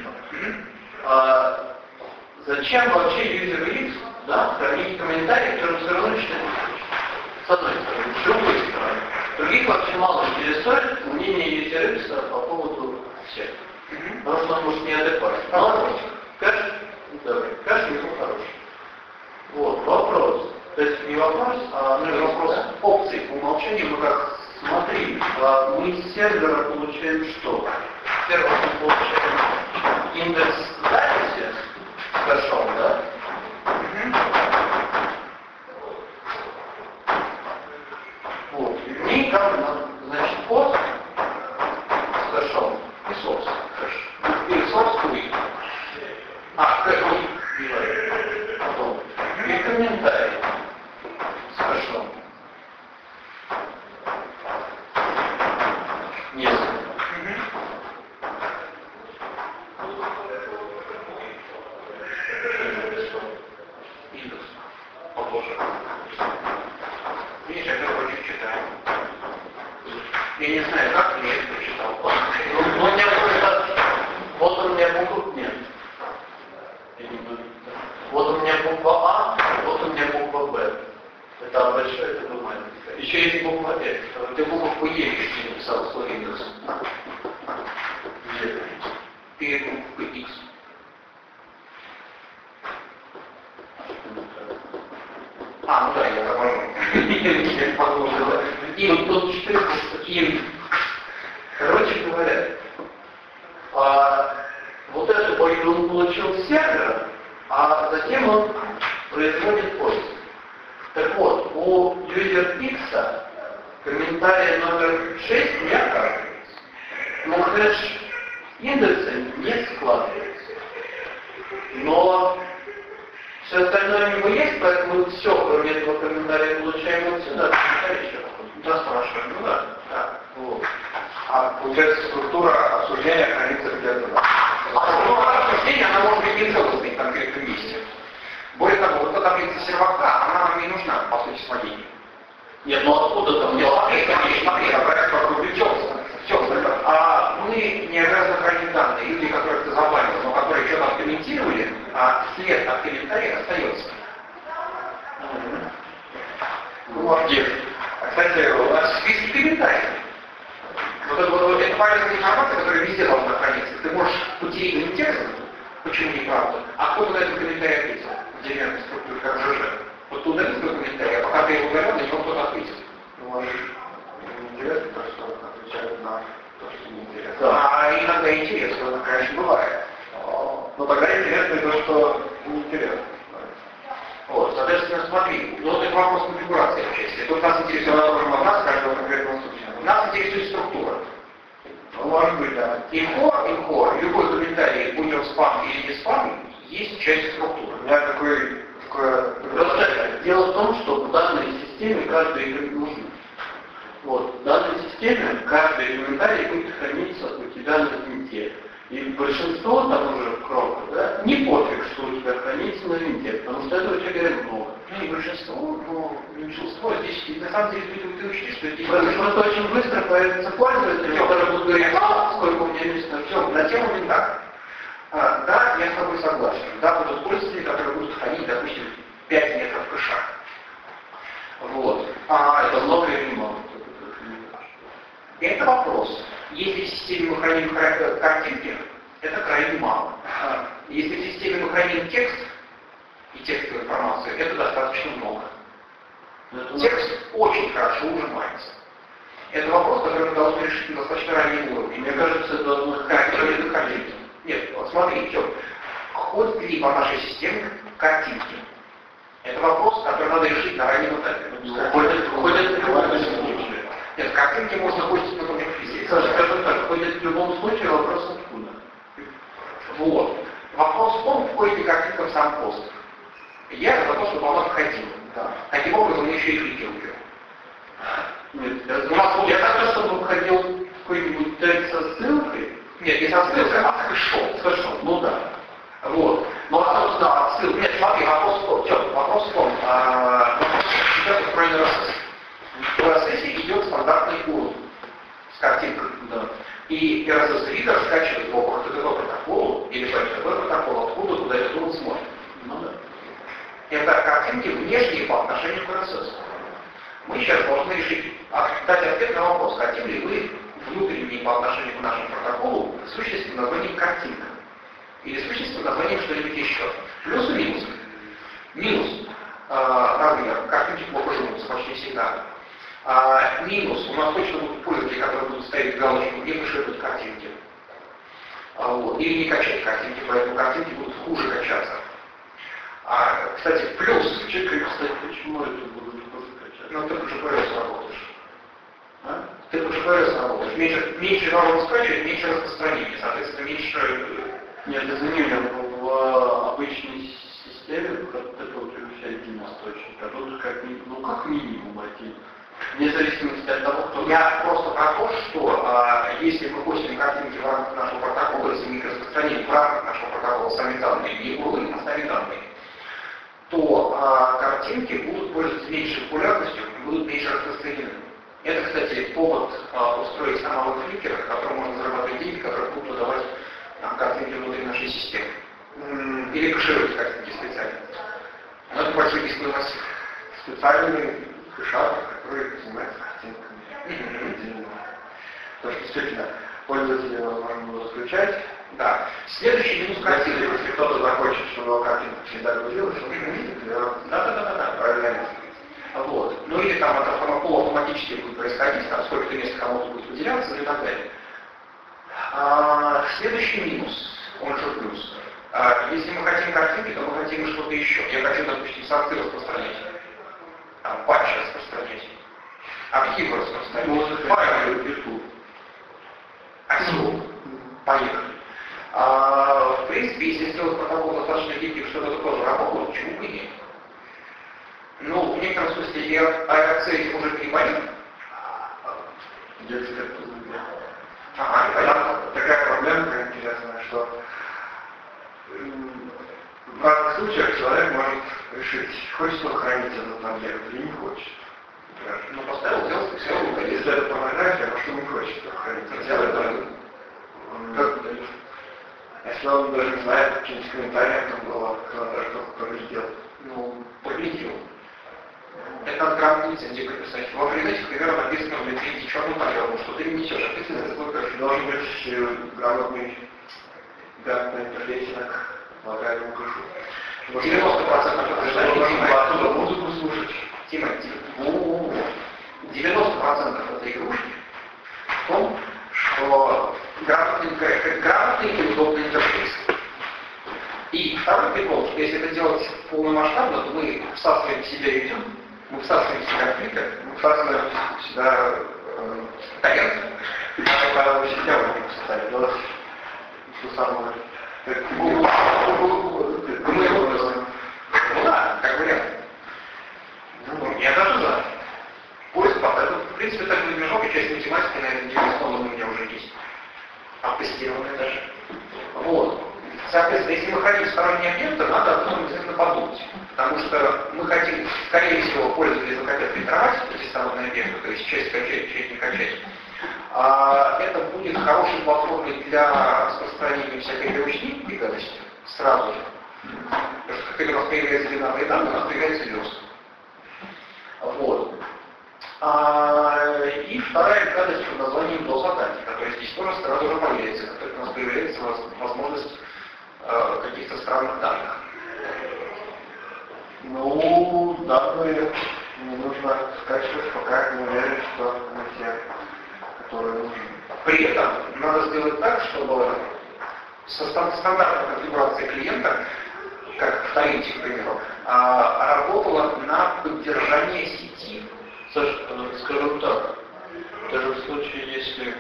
Зачем вообще UserX, да, хранить комментарии, которые все равно читать не хочет? С одной стороны. С другой стороны. Других вообще мало интересует мнение UserX по поводу всех. Потому что он может неадекватен. Но кэш ему хороший. Вот, вопрос. То есть не вопрос, вопрос опций. По умолчанию мы как смотри, мы с сервера получаем что? С сервера мы получаем индекс записи с кэшом, да? Вот. И в ней там, значит, пост с кэшом и source кэш. И source query. Кэш query. Потом. И комментарий с кэшом. Несколько. Индекс. Похоже. Видишь, я короче читаю. Я не знаю, как, но я это прочитал. Ну, у меня просто... Вот у меня буква... Нет. Вот у меня буква А, вот у меня буква Б. Это большое, это маленькое. Еще есть буква Э. Ты букву Е еще написал свой индекс. Перед буквой X. Ну да, я довожу. Я похоже, да. И тут 4 и... Короче говоря, вот эту почту он получил с сервера, а затем он производит поиск. Так вот, у UserX комментарий номер 6 не оказывается. Но хэш индекса не складывается. Но все остальное у него есть, поэтому все, кроме этого комментария, получаем вот сюда. Комментарий еще Да, спрашиваю. Ну да. вот. Получается, структура обсуждения хранится где-то. Структура обсуждения, она может быть не целостной в конкретном месте. Более того, вот эта таблица сервака, она нам не нужна, по сути своей. Нет, ну откуда там? Нет, смотри, обращаться вокруг мы не обязаны хранить данные. Люди, которых ты забанил, но которые что-то откомментировали, след от комментария остается. Ну, где? Кстати, у нас списки комментариев. Вот это полезная информация, которая везде должна храниться. Ты можешь утереть комментировать, почему неправда, а кто-то на этот комментарий ответил в деревянной структуре, как ЖЖ. Вот ты удалил свой комментарий, а пока ты его удалил, на него кто-то ответил. Интересно, то, что отвечают на то, что неинтересно. Да, иногда интересно, конечно, бывает. Но тогда интересно то, что неинтересно. Вот, соответственно, смотри, ну это вопрос конфигурации части. Тут нас интересует нас каждого конкретного случая. Нас интересует структура. Ну, может быть, да. Инкор, любой комментарий, будь он спам или не спам, есть часть структуры. У меня такое дело в том, что в данной системе каждый нужен. Вот, в данной системе каждый комментарий будет храниться у тебя на винте. И большинство, там уже кромка, да, не пофиг, что у тебя хранится на винте, потому что этого у тебя говорят много. Ну, не большинство, но меньшинство. Здесь, на самом деле, ты учти, что здесь... Просто очень быстро появится пользователь, который будет говорить, сколько у меня места. Все, на тему не так. Да, я с тобой согласен. Да, будут пользователи, которые будут хранить, допустим, 5 метров кэша. Вот. Это много или мало? Это вопрос. Если в системе мы храним картинки, это крайне мало. Если в системе мы храним текст и текстовую информацию, это достаточно много. Текст очень хорошо ужимается. Это вопрос, который мы должны решить на достаточно раннем уровне. Мне кажется, это должно картинки. Нет, вот смотри, все. Ходят ли по нашей системе картинки? Это вопрос, который надо решить на раннем этапе. Ходят в любом случае. Нет, картинки можно ходить, например, в физике. Скажем так, ходят в любом случае, вопрос откуда. Вот. Вопрос в том, входит ли картинка в сам пост. Я за то, чтобы она входила. Да. Таким образом, мы еще и кликируем. Нет, я за то, чтобы входил какой-нибудь текст со ссылкой. Нет, не со ссылкой, а с хэшом. С хэшом, ну да. Вот. Ну, а, собственно, отсыл. Нет, смотри, вопрос в том, сейчас устроен RSS. В RSS идет стандартный URL с картинкой. Да. И RSS-ридер скачивает по HTTP протоколу или по HTTP протоколу, откуда туда этот URL смотрит. Ну да. Это картинки внешние по отношению к RSS. Мы сейчас должны решить, дать ответ на вопрос, хотим ли вы внутренние по отношению к нашему протоколу сущности под названием картинка. Или сущности под названием что-нибудь еще. Плюс и минус. Минус. Размер. Картинки плохо живутся почти всегда. Минус. У нас точно будут пользователи, которые будут ставить галочку не кэшировать картинки. Вот. Или не качать картинки, поэтому картинки будут хуже качаться. Кстати, плюс. Кстати, почему это будут хуже качаться? Ну, ты по GPRS работаешь. Ты по GPRS работаешь. Меньше народу скачивает, меньше распространения. Соответственно, меньше... Нет, извини, в обычной системе это уже один источник, а тут как минимум один. Вне зависимости от того, кто... Я просто про то, что если мы хостим картинки в рамках нашего протокола, если мы их распространим в рамках нашего протокола сами данные, не URL, а сами данные, то картинки будут пользоваться меньшей популярностью и будут меньше распространены. Это, кстати, повод устроить аналог фликера, в котором можно зарабатывать деньги, которые будут выдавать картинки внутри нашей системы. Или кэшировать картинки специально. Но это большой рисковый массив. Специальные кэшаторы, которые занимаются картинками. Потому что действительно пользователи возможно будут включать. Да. Следующий минус картинки. Если кто-то захочет, чтобы его картинка всегда грузилась, он увидит ее. Да. Правильно. Вот. Ну или там это полуавтоматически будет происходить, там сколько-то мест кому-то будет выделяться и так далее. Следующий минус, он же плюс. Если мы хотим картинки, то мы хотим что-то еще. Я хочу, допустим, сорты распространять. Патчи распространять. Архивы распространять. Файлы YouTube. Архивы. Поехали. В принципе, если сделать протокол достаточно гибкий, чтобы это тоже работало, почему бы и нет? Ну, в некотором смысле и ARC этим уже переболит. Понятно. Такая проблема интересная, что в разных случаях человек может решить, хочет он хранить этот объект или не хочет. Ну, поставил, сделал, все равно. Если это порнография, а что не хочет хранить? Делает, если он даже не знает, каким-нибудь комментарием там было, кто повредил. Ну, повредил. Это надо грамотно лицензию прописать. Во время этих, примерно, написано в лицензии черным по белому, что ты не несешь, а ты не должен быть грамотный интерфейс на локальному кэшу. 90% подтверждает, оттуда музыку слушать. Тимати, 90% этой игрушки в том, что грамотный и удобный интерфейс. И второй прикол, что если это делать полномасштабно, то мы всасываем в себя YouTube, мы всасываем в себя Twitter, Мы всасываем в себя талент. когда систему составить, делать ту самую Ну да, как вариант. Я даже за. Поиск, это, в принципе, так движок, и часть математики, наверное, основы у меня уже есть. Оттестированная даже. Вот. Соответственно, если мы хотим сторонние объекты, надо о том обязательно подумать. Потому что мы хотим, скорее всего, пользователи захотят фильтровать эти сторонние объекты, то есть часть качать, часть не качать. Это будет хорошей платформой для распространения всякой дрочни и гадости сразу же. Потому что как только у нас появляется бинарные данные, у нас появляется верст. Вот. И вторая гадость под названием DOS-атаки, которая здесь тоже сразу же появляется, как только у нас появляется возможность каких-то странных данных. Ну, данные не нужно скачивать, пока не уверен, что они те, которые нужны. При этом надо сделать так, чтобы со стандартной конфигурацией клиента, как в Торренте, к примеру, работала на поддержание сети. Саша, скажем так, даже в случае, если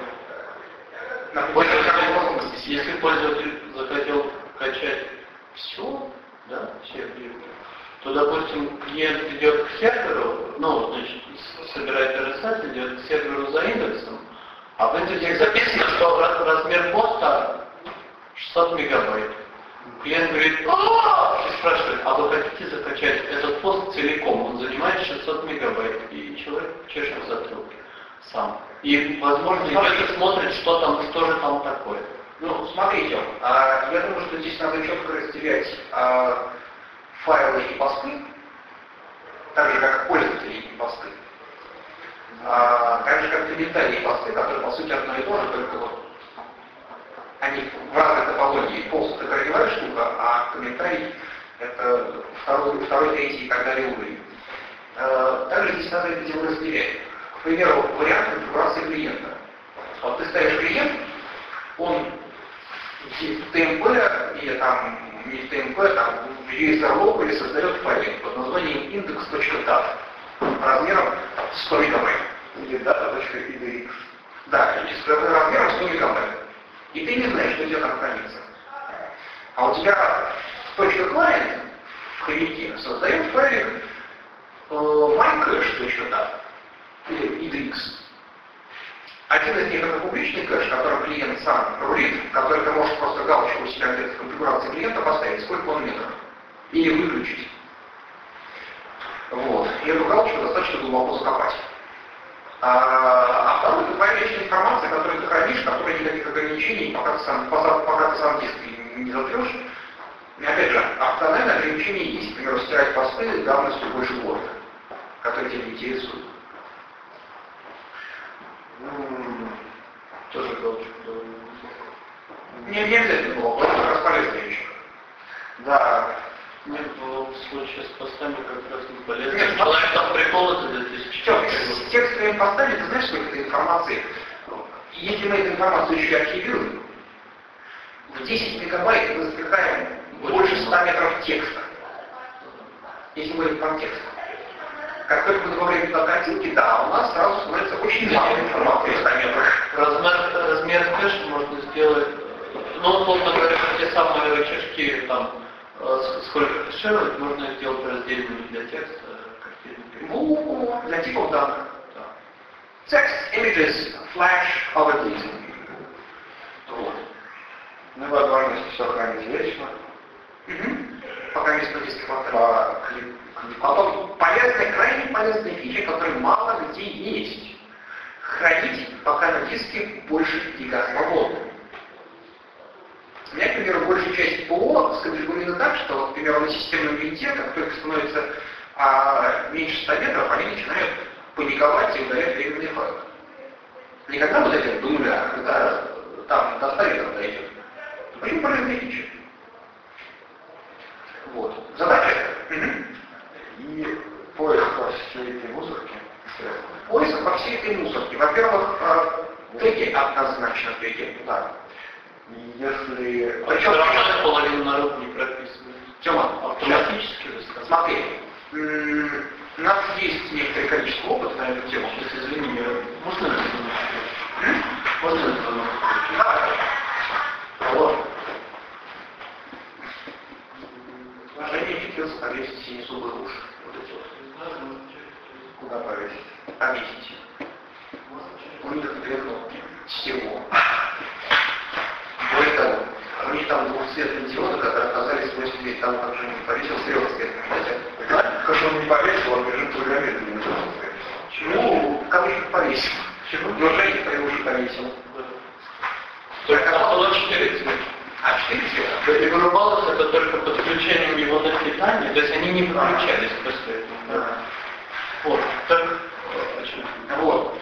Если пользователь захотел качать все, да, все объекты, то, допустим, клиент идет к серверу, ну, значит, собирает RSS, идет к серверу за индексом, а в индексе записано, что размер поста 600 мегабайт. Клиент говорит, и спрашивает, а вы хотите закачать этот пост целиком? Он занимает 600 мегабайт, и человек чешет в затылке сам. И, возможно, идет и смотрит, что же там такое. Ну, смотрите, я думаю, что здесь надо четко разделять файлы и посты, так же, как пользователи и посты. Так же, как комментарии и посты, которые, по сути, одно и то же, только вот они в разной топологии. Пост — это ролевая штука, а комментарий — это второй, третий и так далее уровень. Также здесь надо это дело разделять. К примеру, вариант конфигурации клиента. Вот ты ставишь клиент, он в ТМП или там не в ТМП, там в USR или создает файлик под названием index.dat размером 100 мегабайт. Или data.idx. Да, с размером 100 мегабайт. И ты не знаешь, что у тебя там хранится. А у тебя в .client в хомяке создает файлик mycache.dat или idx. Один из них — это публичный кэш, который клиент сам рулит, который ты можешь просто галочку у себя где-то в конфигурации клиента поставить, сколько он метров, или выключить. Вот. И эту галочку достаточно глубоко закопать. А второй — это твоя личная информация, которую ты хранишь, которая никаких ограничений, пока ты сам диск не затрешь. И опять же, опциональные ограничения есть. Например, стирать посты давностью больше года, которые тебя не интересуют. Тоже галочку довольно. Не обязательно было, просто как раз полезная вещь. Да. Нет, было в случае с постами как раз не полезно. Нет, человек там приколы за 2000 человек. С текстовыми постами, ты знаешь, сколько этой информации? Если мы эту информацию еще и архивируем, в 10 мегабайт мы запихаем больше 100 метров текста. Если мы говорим про текст. Как только мы добавляем туда картинки, да, у нас сразу становится очень мало информации в 100 метрах. Размер кэша можно сделать, ну, условно говоря, те самые рычажки, там, сколько кэшировать, можно сделать раздельными для текста, картинки. Для типов данных. Text, images, flash, overlays. Вот. Ну, возможность все хранить вечно. Пока не диске хватает. Потом полезная, крайне полезная фича, которая мало где есть. Хранить пока на диске больше гига свободно. У меня, к примеру, большая часть ПО сконфигурирована так, что, вот, к примеру, на системном винте, как только становится меньше 100 метров, они начинают паниковать и удалять временные файлы. Не когда вот эти до нуля, а когда там до 100 метров дойдет. Очень полезная фича. Вот. Задача. И поиск по всей этой мусорке. Поиск по всей этой мусорке. Во-первых, теги однозначно теги. Да. И если... Причем половину народу не прописано. Тёма, Автоматически смотри, у нас есть некоторое количество опыта на эту тему. Сейчас, извини, можно ли это? Можно ли это? Давай. Алло. Женя чутился повесить синесубые уши. Вот эти вот. Куда повесить? Повесить. У них приехал стекло. Более того, у них там двухцветные диоды, которые оказались свойственны весь того, как Женя повесил трехцветные. Как он не повесил, он лежит в программе, не может. Ну, в кавычках повесил. Но Женя твои уши повесил. Только было 4 цвета. А 4 цвета? И вырубалось это только подключением его на питание, то есть они не выключались после этого. Да. Вот, так, вот.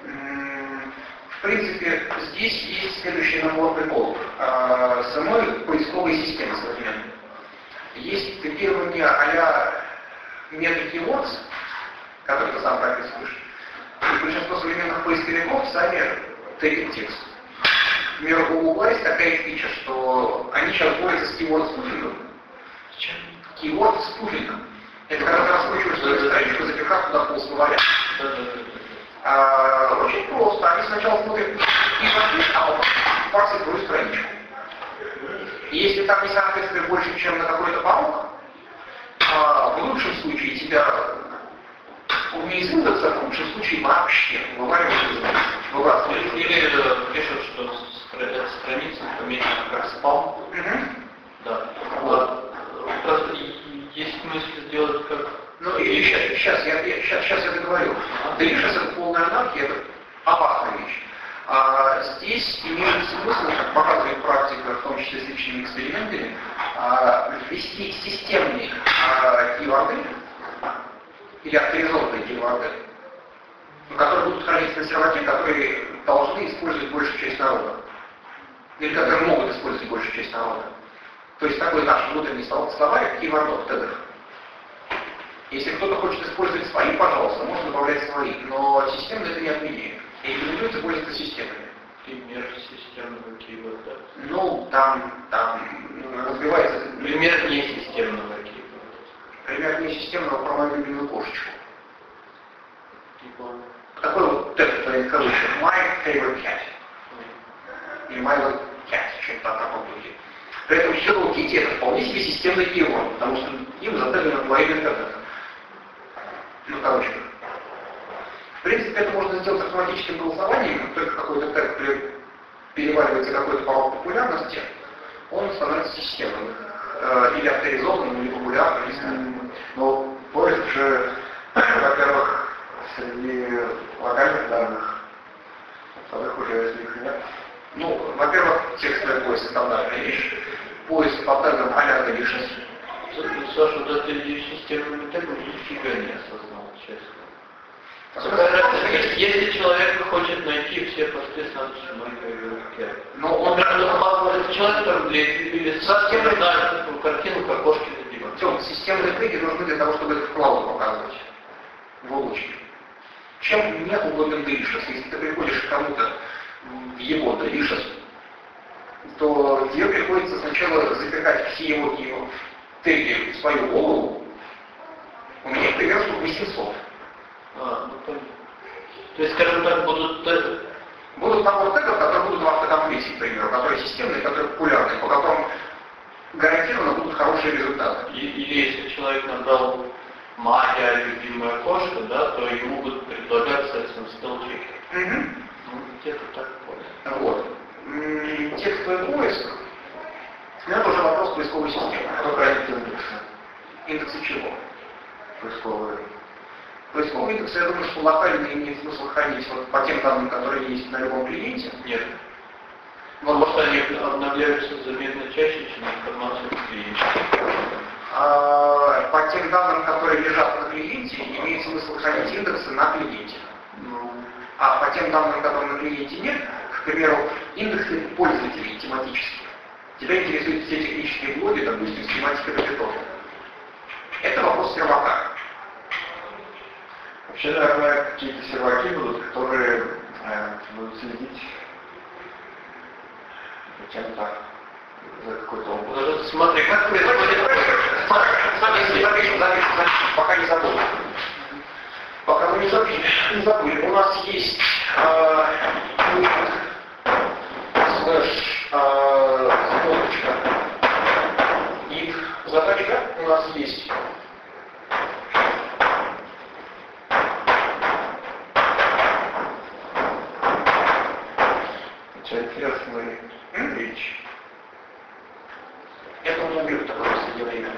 В принципе, здесь есть следующий набор приколов. Самой поисковой системы современной. Есть копирование а-ля метод keywords, который ты сам прописываешь. И большинство современных поисковиков сами тегят текст. Например, у Google есть такая фича, что они сейчас борются с keyword спуфингом. с чем? Keyword спуфингом. Это когда ты раскручиваешь свою страничку, запихав туда полсловаря. Очень просто. Они сначала смотрят и запишут, а потом парсят твою страничку. И если там несоответствие больше, чем на какой-то порог, в лучшем случае тебя из индекса, в лучшем случае вообще вываливают из индекса. Выбрасывают. Или пишут, что страница помечена как спам. Да. Вот. Просто есть мысль сделать как... Ну и сейчас я договорю. Delicious это полная анархия, это опасная вещь. Здесь имеет смысл, как показывает практика, в том числе с личными экспериментами, ввести системные кейворды или авторизованные кейворды, которые будут храниться на серваке, которые должны использовать большую часть народа. Или которые могут использовать большую часть народа. То есть такой наш внутренний словарь кейвордов, тегов. Если кто-то хочет использовать свои, пожалуйста, можно добавлять свои, но системно это не отменяет. И рекомендуется пользоваться системами. Пример системного кейворда. Ну, там развивается... Пример не системного кейворда. Пример не системного про мою любимую кошечку. Типа... Такой вот тег, в кавычках, my favorite cat. Или my little cat, что-то там таком духе. При этом Hello Kitty это вполне себе системный кейворд, потому что им затегано твоим интернетом. Ну, в кавычках. В принципе, это можно сделать автоматическим голосованием, как только какой-то тег переваливается какой-то порог популярности, он становится системным. Или авторизованным, или популярным, не знаю. Но поиск же, во-первых, среди локальных данных, вторых уже, если их нет. Ну, во-первых, текстовый поиск стандартная вещь. Поиск по тегам а-ля Delicious. Саша, вот это системный тег нифига не осознал, честно. Если человек хочет найти все посты с надписью но он этот человек там или системный картину картошки забивает. Системные теги нужны для того, чтобы это в клауду показывать. В облачке. Чем не угоден Delicious? Если ты приходишь к кому-то в его Delicious, то тебе приходится сначала запихать все его теги в свою голову. У меня, к примеру, штук 800. Ну понятно. То есть, скажем так, будут набор тегов, которые будут в автокомплете, к примеру, которые системные, которые популярные, по которым гарантированно будут хорошие результаты. Или если человек набрал «Моя любимая кошка», да, то ему будут предлагать, соответственно, спелчеки. Ну, где-то так понял. Вот. Текстовый поиск, это уже вопрос поисковой системы. Кто хранит индексы? Индексы чего? Поисковые. Поисковый индекс, я думаю, что локально имеет смысл хранить вот по тем данным, которые есть на любом клиенте. Нет. Потому что они обновляются заметно чаще, чем информация в клиенте. По тем данным, которые лежат на клиенте, имеет смысл хранить индексы на клиенте. А по тем данным, которые на клиенте нет, к примеру, индексы пользователей тематических. Тебя интересуют все технические блоги, допустим, с тематикой подготовки. Это вопрос сервака. Вообще, наверное, какие-то серваки будут, которые будут следить за чем-то, за какой-то область. Смотри, как происходит Запишем, пока не забыл. Пока вы не забыли. У нас есть ссылочка и задачка у нас есть. Интересная речь. Это у меня глюк такой в последнее время.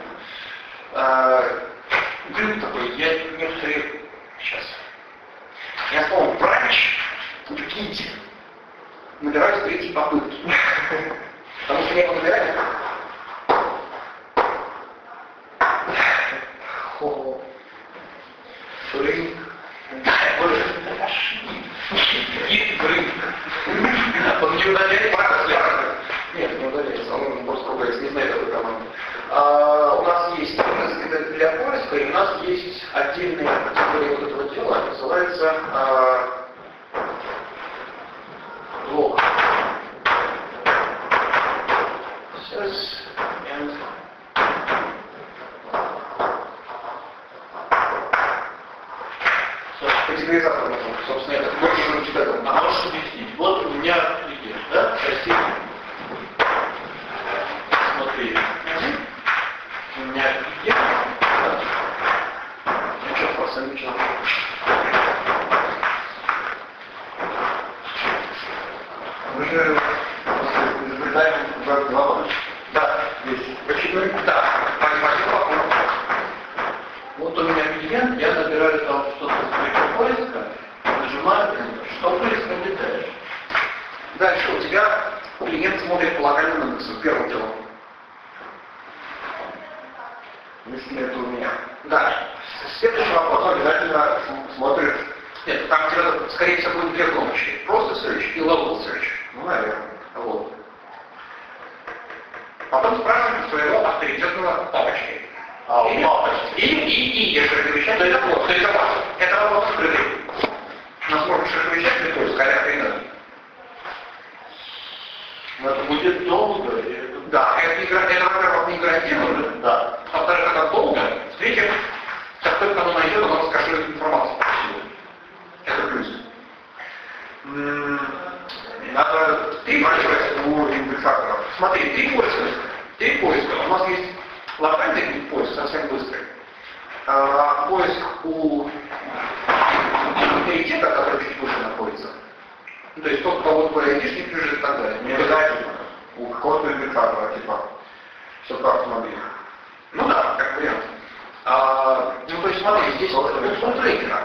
Глюк такой, я некоторые... Сейчас. Я сказал, врач, прикиньте, набираю с третьей попытки. Потому что я его набираю. Рынок. Он не удаляет пакет. Нет, не удаляется, он просто ругается, не знает такой команды. У нас есть для поиска, и у нас есть отдельная категория вот этого дела, называется блок. Сейчас категоризатор нужен, собственно, это можно читать. А можешь объяснить? Вот у меня лидер, да? Простите. Смотри. У меня лидер. Ну что, просто ничего. Мы же изобретаем глава. Да, есть. Почему? Да, понимаю. Вот у меня клиент, я набираю там что-то с поиска, нажимаю, что происходит дальше. Дальше у тебя клиент смотрит по локальному индексу, первым делом. Если это у меня. Да. Следующий вопрос. Обязательно смотрит. Нет, там у тебя, скорее всего, будет две помощи. Просто search и level search. Ну, наверное. Вот. Потом спрашиваем своего авторитетного папочки. А у папочки. И широковещатель. То есть вот, это вопрос скрытый. У нас может широковещатель поиск, а хрена. Но это будет долго. Да, это, во-первых, не гарантированно. Да. Во-вторых, это долго. В-третьих, как только оно найдет, оно скажет информацию. Это плюс. Надо спрашивать у индексаторов. Смотри, три поиска. У нас есть локальный поиск, совсем быстрый. Поиск у авторитета, который чуть выше находится. То есть тот, кого твой айдишник лежит и так далее. Не обязательно. У какого-то индексатора, типа, все как смотри. Ну да, как вариант. Ну то есть смотри, здесь у трекера.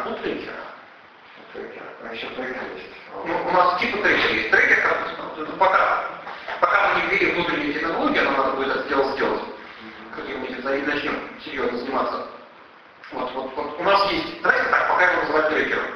А еще трекер есть. Ну, у нас типа трекер есть. Трекер, пока мы не ввели внутренние технологии, нам надо будет это дело сделать. Как-нибудь начнем серьезно заниматься. Вот у нас есть трекер, так, пока его называют трекером.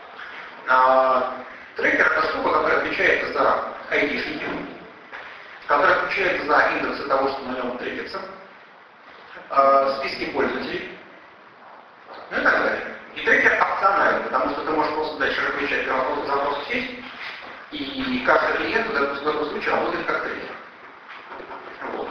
Трекер это штука, которая отвечает за айдишники, которая отвечает за индексы того, что на нем трекится, списки пользователей, ну и так далее. И трекер опциональный, потому что ты можешь просто дать широковещатель запрос в сеть, и каждый клиент в этом случае работает как трекер. Вот.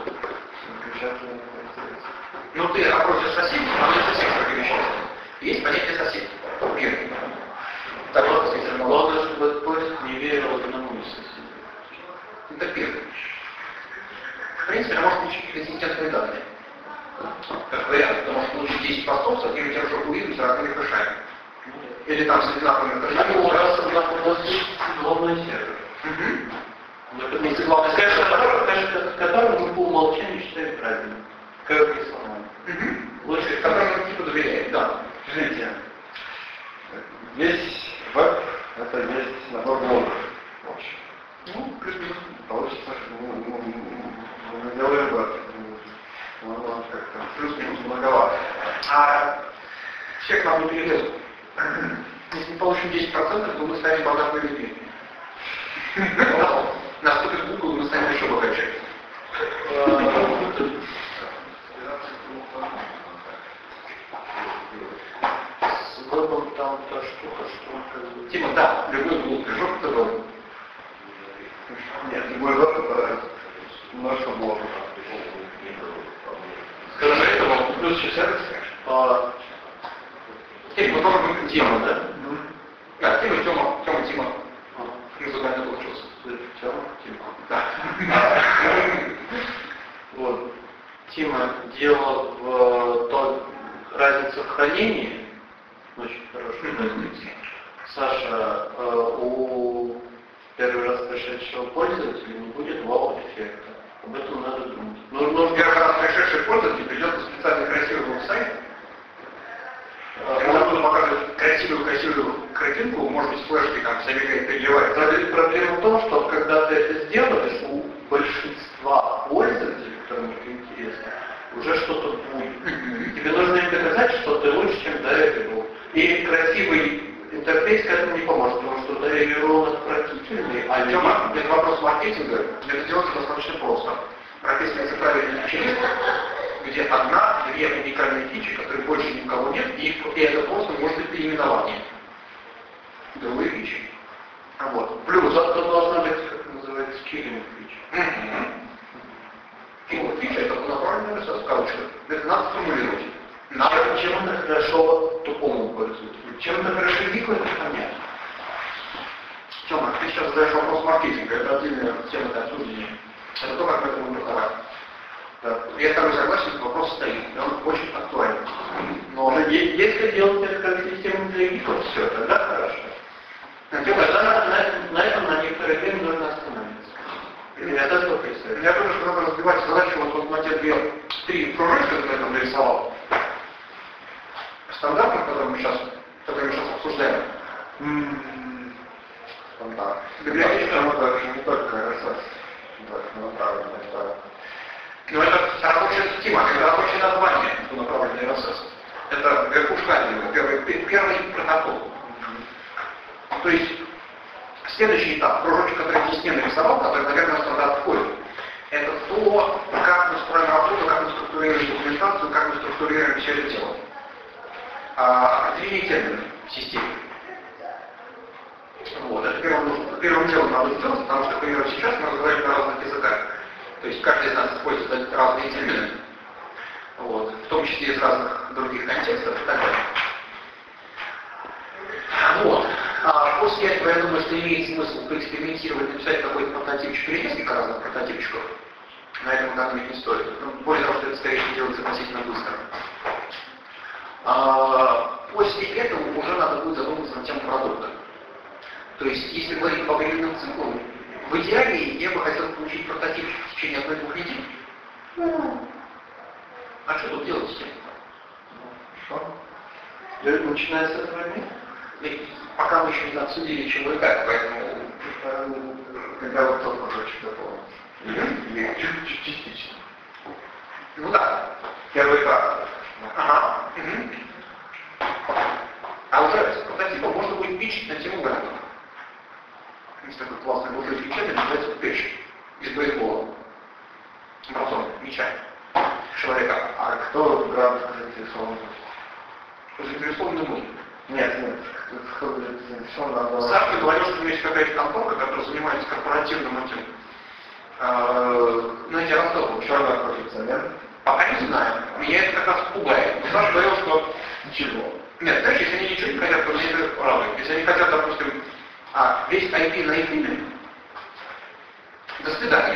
Ну ты опросишь соседей, но не совсем широковещатель. Есть понятие сосед. Первый. Второй, Главное, чтобы этот поиск не верил одному из соседей. это первый. В принципе, это может получить консистентные данные. Как вариант, ты можешь получить 10 постов с одним и тем же курьером с разными хэшами. Или там с одинаковыми хэшами. У нас есть главный сервер. Если главный Конечно, который мы по умолчанию считаем правильным. Как и сломаем. лучше, которому мы типа доверяем, да. Смотрите, весь веб — это есть набор блоков. В общем. Ну, плюс-минус. Получится, что мы делаем веб. Ну, как-то плюс-минус многовато. А всех нам не перелезут. Если мы получим 10%, то мы станем богатыми людьми. Наступит Google, мы станем еще богаче. С вебом там та штука, что... Тима, да, любой Google движок это веб. Нет, любой веб — это множество блоков. Скажи, это плюс еще сервис, конечно. Теперь мы должны быть тема, да? Мгм. Да, Тима. Музыкально получился. Тема. Да. Вот. Тима делал в той разнице в хранении, очень хорошая разница. Саша, у первый раз пришедшего пользователя не будет вау-эффекта. Об этом надо думать. Нужно первый раз пришедший пользователь придет на специальный красивый веб-сайт. Когда буду показывать красивую картинку, может быть, флешкой там вся мигает переливается. Проблема в том, что когда ты это сделаешь, у большинства пользователей, которым это интересно, уже что-то будет. Тебе нужно им доказать, что ты лучше, чем до этого. И красивый интерфейс к этому не поможет, потому что до этого он отвратительный. А Тёма, это вопрос маркетинга, это делается достаточно просто. Прописывается правильный фичи-лист, где одна-две уникальные фичи, которые больше ни у кого нет, и это просто может быть переименование. Другие фичи. Вот. Плюс это должна быть, как это называется, скиллинг фича. Скиллинг фича — это направленная ресурс, короче. Это надо сформулировать. Чем это хорошо тупому пользователю? Чем это хорошо Вику, это понятно. Тёма, ты сейчас задаешь вопрос маркетинга, это отдельная тема для обсуждения. Это то, как мы это будем продавать. Да. Я с тобой согласен, вопрос стоит, и он очень актуален. Но если делать это как систему для Виков, все, тогда хорошо. На этом на некоторое время нужно остановиться. Это что представить? Я думаю, что надо разбивать задачу вот на те три кружочка, которые я там нарисовал. Стандартных, которые мы сейчас обсуждаем. Стандарт. Библиотечка. Это же не только RSS. Направленная история. Но это рабочая система, это рабочее название, направленный RSS. Это верхушка айсберга, первый протокол. То есть следующий этап, кружочек, который я здесь не нарисовал, который, наверное, в стандарт входит, это то, как мы строим работу, как мы структурируем документацию, как мы структурируем все это дело. Определение терминов в системе. Вот, это первым делом надо сделать, потому что, к примеру, сейчас мы разговариваем на разных языках. То есть каждый из нас использует разные термины, вот, в том числе из разных других контекстов и так далее. Вот. После этого, я думаю, что имеет смысл поэкспериментировать, написать какой-то прототипчик или несколько разных прототипчиков. На этом экономить не стоит. Более того, что это, скорее всего, делается относительно быстро. После этого уже надо будет задуматься над тему продукта. То есть, если говорить по временным циклам, в идеале я бы хотел получить прототип в течение 1-2 недель. А что тут делать с тем? Хорошо. Начиная с этого дня? Пока мы еще не обсудили, чего и как, поэтому... Когда вот тот кружочек дополнится. Или частично. Ну да. Первый этап. Ага. А уже с прототипом можно будет пичить на тему бренда. Есть такой классный бутыль печати, называется печь. Из бейсбола. Братон, мяча. Человека. А кто грант заинтересован? Заинтересованы мы. Нет, кто будет заинтересован, надо... Саша говорил, что у меня есть какая-то конторка, которая занимается корпоративным этим, знаете, ростовым. Что она хочет взамен? Пока не знаю. Меня это как раз пугает. Но Саша говорил, что... Ничего. Нет, знаешь, если они ничего не хотят, то мне это радует. Если они хотят, допустим, весь IP на эфире, до свидания.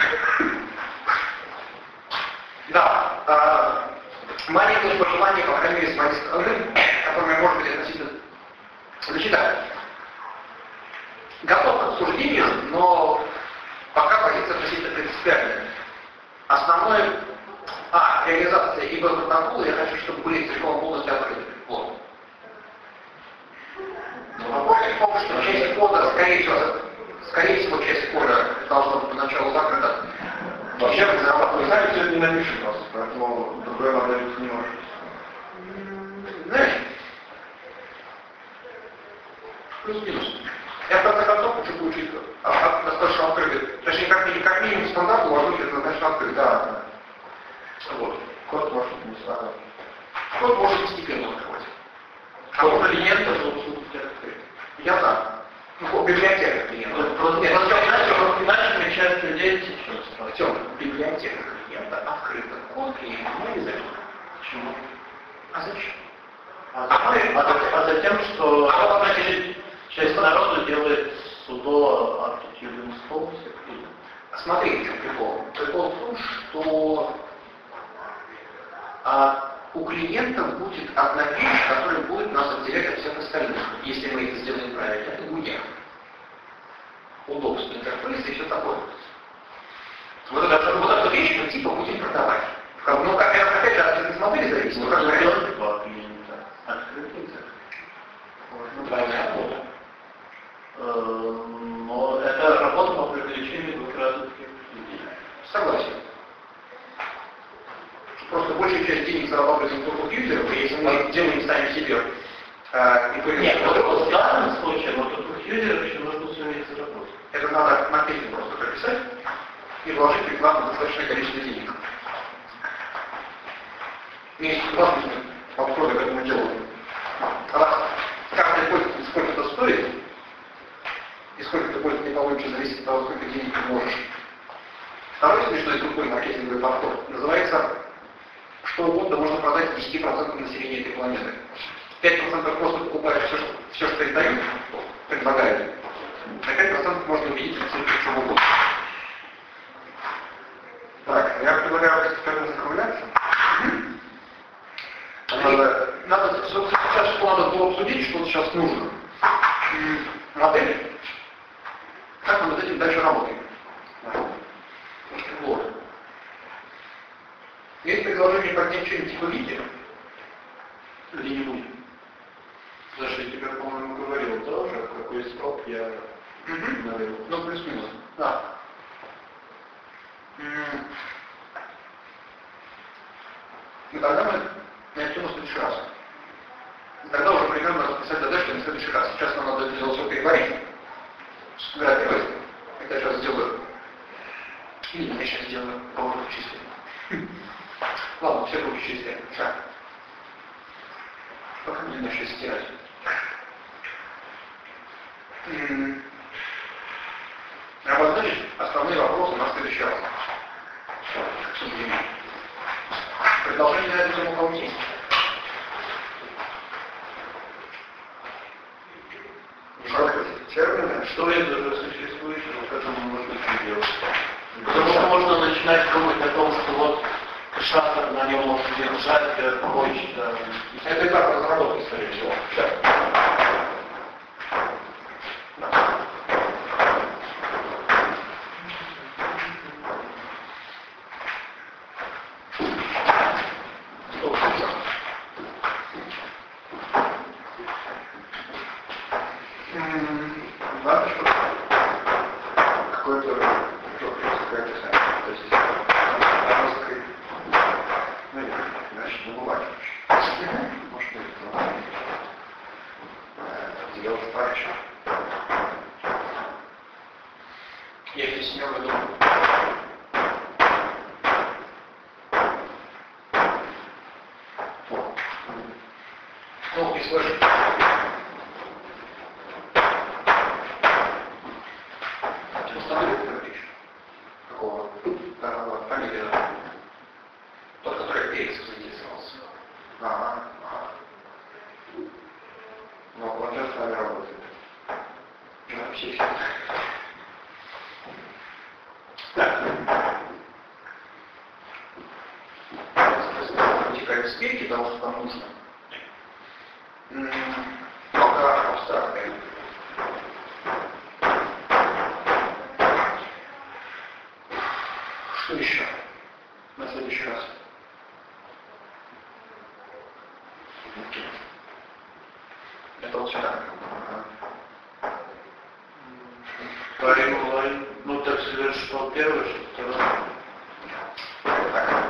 Да, маленькое пожелание, по крайней мере, с моей стороны, которое может быть относительно зачитаю. Готов к обсуждению, но пока позиция относительно принципиальная. Основное, реализация ИБ протокола, я хочу, чтобы были целиком полностью открыты. Вот. Потому что часть кода, скорее всего, часть кода должна быть поначалу закрыта. Вообще, вы сами все это не напишем просто, поэтому другой модель не может. Знаешь, плюс-минус. Я в конце концов хочу получить достаточно открытый. Точнее, как минимум стандарт должен быть достаточно открытый. Да. Вот. Код может не сразу. Код может постепенно открывать. А можно ли нет, то быть открыт. Я за. Библиотека клиента. Иначе часть людей сейчас. Артем, библиотека клиента открыта. Код клиента мы не знаем. Почему? А зачем? А затем, что часть народа делает судо артикулиум столб. Смотрите, в чем прикол. Прикол в том, что у клиентов будет одна вещь, которая будет нас отделять от всех остальных. Если мы это сделаем правильно, это будет удобство интерфейса и все такое. Вот эту вещь мы типа будем продавать. Ну, опять же, от бизнес модели зависит. Ну, как делать два клиента. Открытый. Двойная работа. Но это работа по привлечению двух разных людей. Согласен. Просто большая часть денег зарабатывается у юзеров, и если мы делаем ставим себе нет, вот в данном случае вот у двух юзеров еще нужно суметь заработать. Это надо маркетинг просто прописать и вложить в рекламу достаточное количество денег. Есть возможность подхода к этому делу. Раз каждый пользователь сколько это стоит, и сколько ты пользователей получишь, зависит от того, сколько денег ты можешь. Второй смешной другой маркетинговый подход называется, что угодно можно продать 10% населения этой планеты. 5% просто покупают все, что им дают, предлагают, а 5% можно убедить в чем угодно. Так, я предлагаю постепенно закругляться. Надо сейчас надо было обсудить, что сейчас нужно. Модель. Как мы над этим дальше работаем? Вот. Есть предложение поднять что-нибудь типа видео? Или не будет? Потому что я тебе, по-моему, говорил тоже, в какой срок я навел. Ну, плюс-минус. Да. И тогда мы начнем в следующий раз. Тогда уже примерно расписать задачки на следующий раз. Сейчас нам надо это дело все переварить. Сфотографировать. Это я сейчас сделаю. Или я сейчас сделаю поворот чистый. Ладно, все руки чистые. Шаг. Пока не начали стирать. Обозначить основные вопросы на следующий раз. Предложение на эту тему у кого есть? Термины. Что это уже существует, но к этому можно делать. Потому что можно начинать думать о том, что вот шаттер на нем может держать почта. Это этап разработки, скорее всего. Надо, чтобы какой-то какая-то то есть русской, ну или иначе на бумаге. Может быть, делать старше. Я здесь имел в виду. Ну, и сложить. Какого? Фамилия. Тот, который Феликс заинтересовался. Ага. Но он же с вами работает. Ну, вообще все. Так. Вытекают спирки того, что там нужно. Пока абстрактные. Что еще на следующий раз? Это вот сюда. Парень, ну так сказать, что первое, что второе. Так.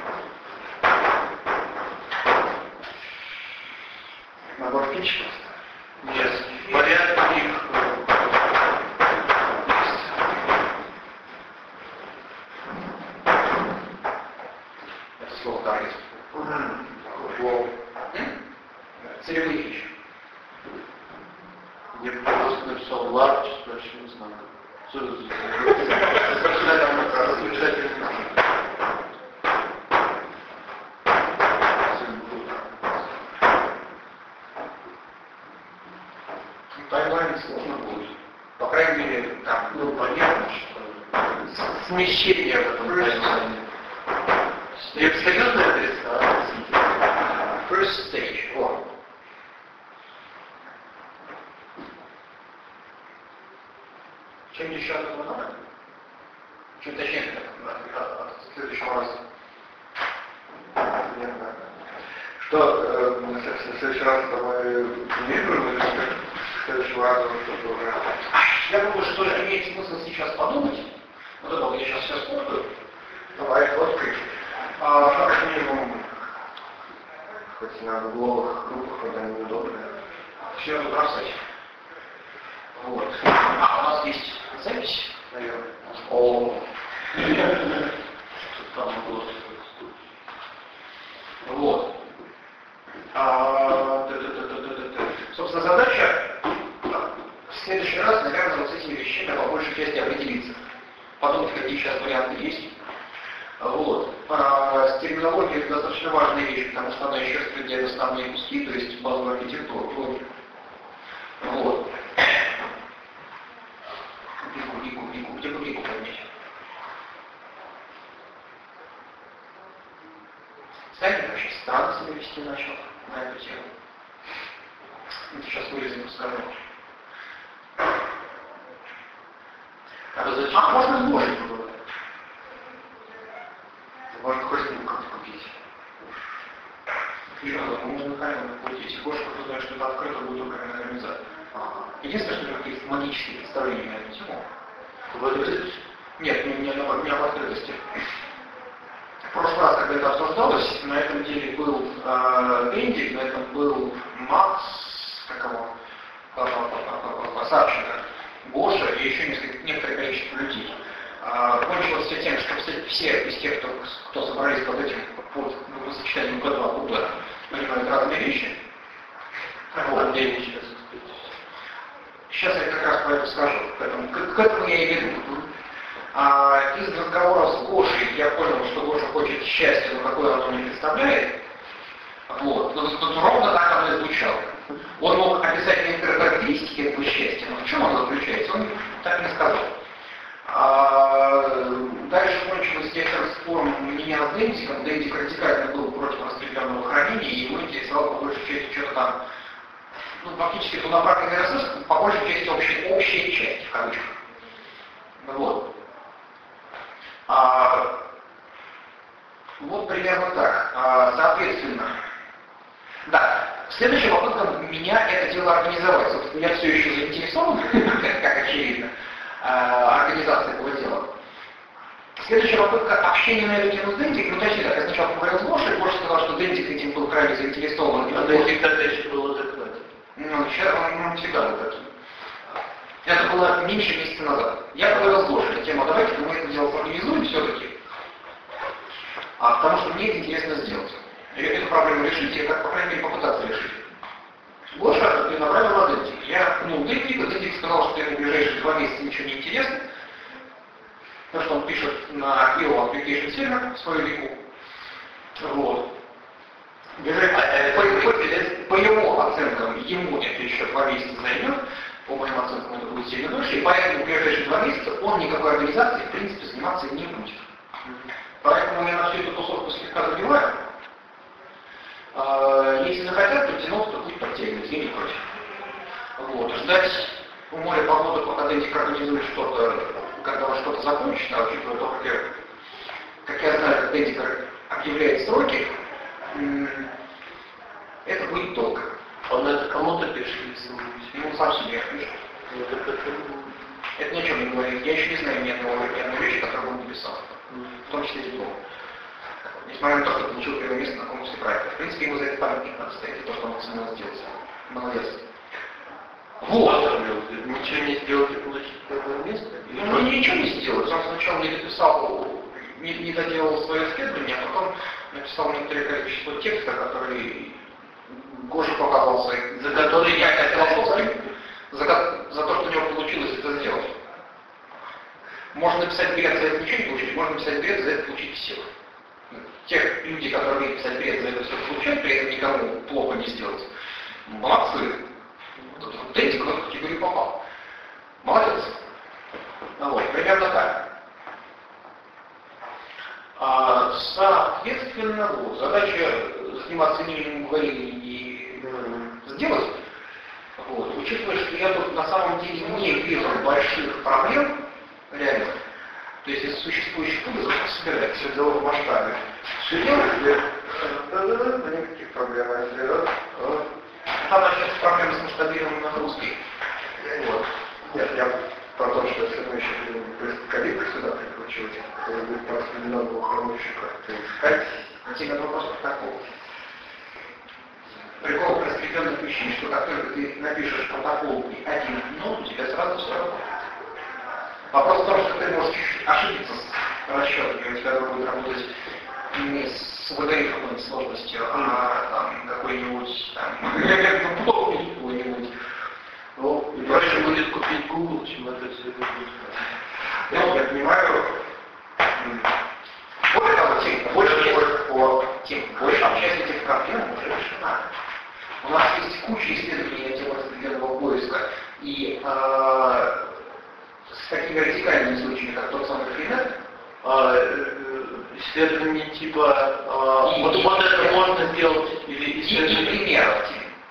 Набор птичек. Нет, порядок их. Это слово таргет. Целевые вещи. Я просто написал large, дальше не знаю. Что это за смещение в этом понимании. И абсолютно адреса. First stage. О. Чем-нибудь еще от этого надо? Чем точнее от следующего раза? Что в следующий раз это мы планируем, или в следующий раз что-то уже? Я думаю, что имеет смысл сейчас подумать. Вот это вот я сейчас все сфоткаю. Давай, фоткай. Как минимум, хоть на угловых группах, когда они удобные. Все это бросать. Вот. А, у нас есть запись, наверное. О. Там было. Вот. Собственно, задача в следующий раз, наверное, вот с этими вещами по большей части определиться. Подумать, какие сейчас варианты есть. Вот. С терминологией это достаточно важная вещь, потому что она еще распределяет основные куски, то есть базовую архитектуру. Вот. Где поднять? Знаете, вообще странно себя вести начал на эту тему. Сейчас вырезем, расскажу. А можно сборник было? Можно хоть что-нибудь купить. Можно механику накрутить. Гоша знает, что это открыто будет только организация. Единственное, что у них есть магические представления на эту тему. Нет, не об открытости. В прошлый раз, когда это обсуждалось, на этом деле был Энди, на этом был Макс, Савченко, Гоша и еще некоторое количество людей. Кончилось все тем, что все из тех, кто собрались под этим под сочетанием Г2 Кубера, понимают разные вещи. Вот. Сейчас я как раз про это скажу. К этому я и веду. Из разговоров с Гошей я понял, что Гоша хочет счастья, но какое оно не представляет. Вот. Но ровно так оно и звучало. Он мог описать некоторые характеристики этого счастья, но в чем оно заключается, он так и не сказал. Дальше кончилось некоторым спором меня с Дендиком. Дендик радикально был против распределенного хранения, и его интересовало по большей части что-то там, фактически туда-направленный ресурс, по большей части общая часть, в кавычках. Вот. Вот примерно так. Соответственно, да, следующая попытка меня это дело организовать. Собственно, я все еще заинтересован, как очевидно, организацией этого дела. Следующая попытка общения на эту тему с Дендиком, точнее так, я сначала поговорил с Гошей, Гоша сказал, что Дендик этим был крайне заинтересован. А Дендик тогда еще был адекватен. Сейчас он всегда был таким. Это было меньше месяца назад. Я поговорил с Гошей на тему, давайте мы это дело организуем все-таки. Потому что мне это интересно сделать. И эту проблему решить, и как, по крайней мере, попытаться решить. Гоша направил на Дендик. Я пнул Дендика, Дендик сказал, что ему в ближайшие 2 месяца ничего не интересно. Потому что он пишет на IO Application Server свою лику. Вот. По его оценкам, ему это еще 2 месяца займет, по моим оценкам это будет сильно дольше, и поэтому в ближайшие 2 месяца он никакой организацией, в принципе, заниматься не будет. Поэтому я на всю эту тусовку слегка забиваю. Если захотят подтянуть, то будет подтягивать, я не против. Вот. Ждать у моря погоды, пока Дендик организует что-то, когда он что-то закончится, а учитывая то, как я знаю, как Дендик объявляет сроки, это будет долго. Он это кому-то пишет, если сам себе пишет. Это ни о чем не говорит. Я еще не знаю ни одной вещи, которую он написал. В том числе диплом. Несмотря на то, что получил первое место на конкурсе проекта. В принципе, ему за это памятник надо стоять, это то, что он смог сделать. Молодец. Вот. Ничего не сделать и получить первое место? Он ничего не сделал. Он сначала не дописал, не доделал свое исследование, а потом написал некоторое количество текста, который Гоша показался, за который я философский, за то, что у него получилось это сделать. Можно написать бред, за это ничего не получить, можно написать бред, за это получить все. Тех людей, которые умеют писать бред, за это все получать, при этом никому плохо не сделать. Молодцы. Дендик в эту категорию попал. Молодец. Вот, примерно так. Соответственно, вот, задача заниматься минимум времени и сделать. Вот. Учитывая, что я тут на самом деле не вижу больших проблем, реально, то есть из существующих вызовов собирать Все дело в масштабе. Никаких проблем. Там начнется проблема с масштабированием нагрузки. Вот. Нет, я про то, что все равно еще коллег сюда прикручивать, который будет просто немного хороший как-то искать. Тебе вопрос протокол. Прикол в раскрепленных вещей, что как только ты напишешь протокол и один нот, у тебя сразу все работает. Вопрос в том, что ты можешь ошибиться с расчетами, у тебя будет работать не с ВДИ какой-нибудь сложностью, а там какой-нибудь там блок какой-нибудь. Ну, и проще будет купить Google, чем это все будет. Я понимаю, более того, часть этих проблем уже решена. У нас есть куча исследований на тему распределенного поиска, и с такими радикальными случаями, как тот самый Фринет, исследования типа вот это можно сделать или исследования примеров.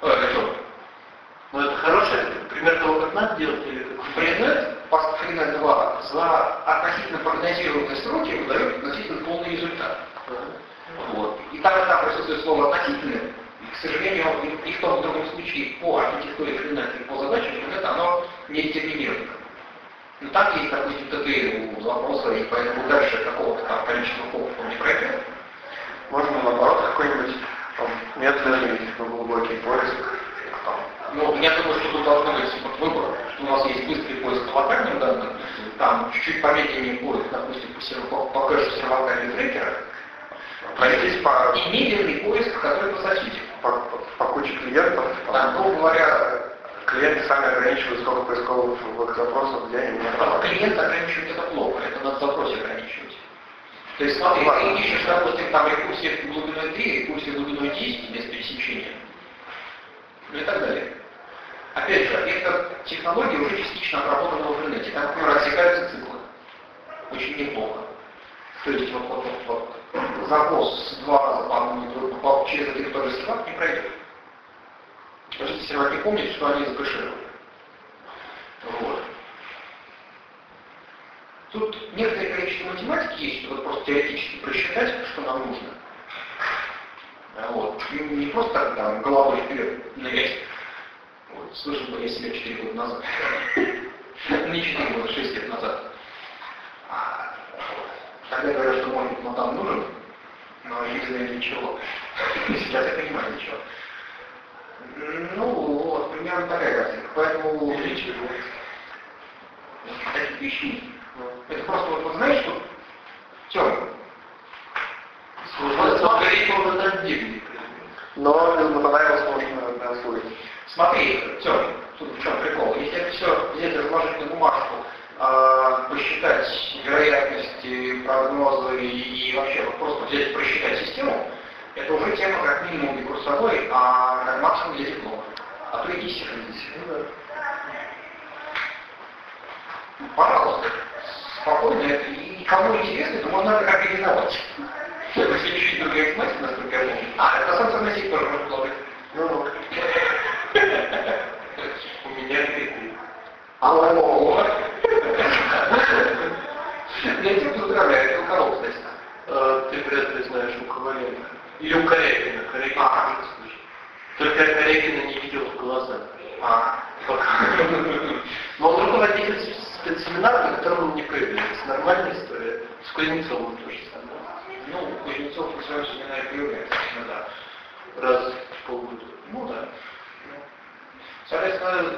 Ну это хороший пример того, как надо делать или как Фринет 2 за относительно прогнозируемые сроки выдает относительно полный результат. Вот. И там присутствует слово относительно. К сожалению, и в том и другом случае по архитектуре Фринета и по задачам Фринета оно не детерминировано. Но там есть, допустим, ТТ у запроса, и поэтому дальше какого-то там количества фокусов он не пройдет. можно наоборот какой-нибудь метод, типа глубокий поиск. Ну, я думаю, что тут должно быть выбор, что у нас есть быстрый поиск по локальным данным, там чуть-чуть помедленнее поиск, допустим, по кэшу сервака или трекера, и медленный поиск, который по соседям. По куче клиентов, Грубо говоря, клиенты сами ограничивают, сколько поисковых запросов в день. Клиент ограничивать это плохо, это надо в запросе ограничивать. То есть смотри, ты ищешь, допустим, там рекурсии глубиной 3, рекурсии глубиной 10 без пересечения. Ну и так далее. Опять же, эта технология уже частично отработана в интернете. Там, например, отсекаются циклы. Очень неплохо. То есть вот запрос 2 раза по одному через один и тот же сервак не пройдет. Потому что серваки помнят, что они закэшировали. Вот. Тут некоторое количество математики есть, чтобы просто теоретически просчитать, что нам нужно. Вот. Не просто так там головой вперед нырять. Вот. Слышал бы я себя 4 года назад. Не 4 года, 6 лет назад. Тогда говорят, что может быть там нужен, но не знаю для чего. Сейчас я понимаю для чего. Ну, вот, примерно такая картинка. Поэтому таких вещей. Это просто вот знаешь, что Тём. Это отдельный. Но без понравилось можно освоить. Смотри, Тём, тут в чем прикол. Если это все взять, разложить на бумажку, посчитать вероятности, прогнозы и вообще вот просто взять и просчитать систему, это уже тема как минимум для курсовой, а как максимум для диплома. А то и 10 да. Пожалуйста, спокойно, это и кому интересно, то можно это организовать. Если чуть-чуть другая информация, насколько я помню. Это сенсорный сеть тоже может плавать. Ну. У меня это. Я тебя поздравляю, это у кого, кстати? Ты вряд ли знаешь у Коваленко. Или у Корякина. Корякина может слышать. Только я Корякина не видел в глаза. Но он руководитель спецсеминара, на котором он не появляется. Нормальная история. С Кузнецовым тоже самое. Ну, Кузнецов на своем семинаре появляется, да. Раз в полгода. Ну да. Соответственно,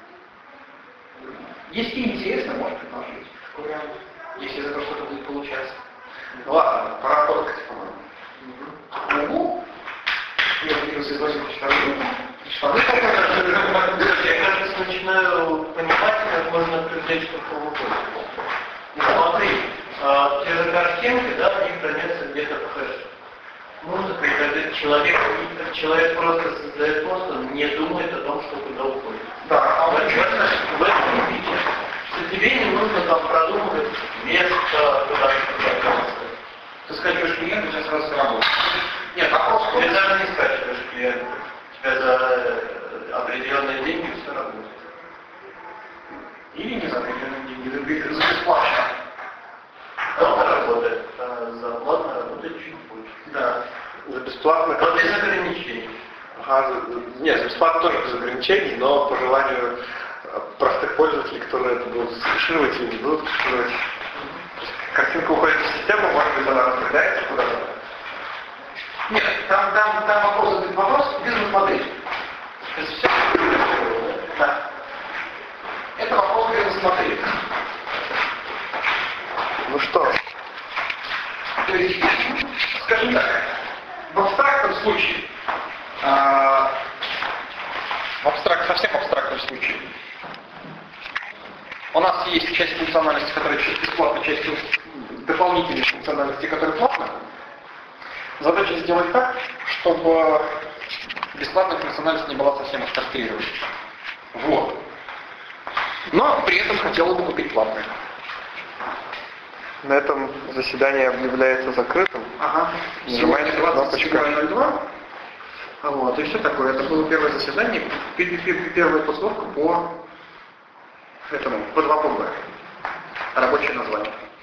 если интересно, можно предложить. Если за то что-то будет получаться. Ладно, пора фоткать, по-моему. Угу. Я появился из 84 штаны. Я, кажется, начинаю понимать, как можно привлечь такого года. Смотри, те же картинки, да, они хранятся где-то в хэше. Музыка, когда человек просто создает пост, он не думает о том, что куда уходит. Да, а в этом виде, что тебе не нужно там продумывать место, куда что. Ты скачиваешь клиента, у тебя сразу все работает. Нет, вопрос в том, Ты даже не скачиваешь клиента. У тебя за определенные деньги все работает. или не за определенные деньги, за бесплатно. Кто-то работает, а за платно работает чуть больше. Да. За бесплатно... Но без ограничений. Нет, за бесплатно тоже без ограничений, но по желанию простых пользователей, которые это будут кэшировать или не будут кэшировать. Картинка уходит в систему, может быть, она распределяется куда-то. Нет, там вопрос бизнес-модель. То есть все Да. Это вопрос бизнес-модели. Ну что? То есть, скажем так, в абстрактном случае, совсем абстрактном случае, у нас есть часть функциональности, которая бесплатна, часть дополнительной функциональности, которая платна. Задача сделать так, чтобы бесплатная функциональность не была совсем абстрактирована. Вот. Но при этом хотела бы купить платную. На этом заседание объявляется закрытым. Ага. Нажимаете кнопочку. 27.02. Вот, и все такое. Это было первое заседание, первая тусовка по 2ПБ. Рабочее название.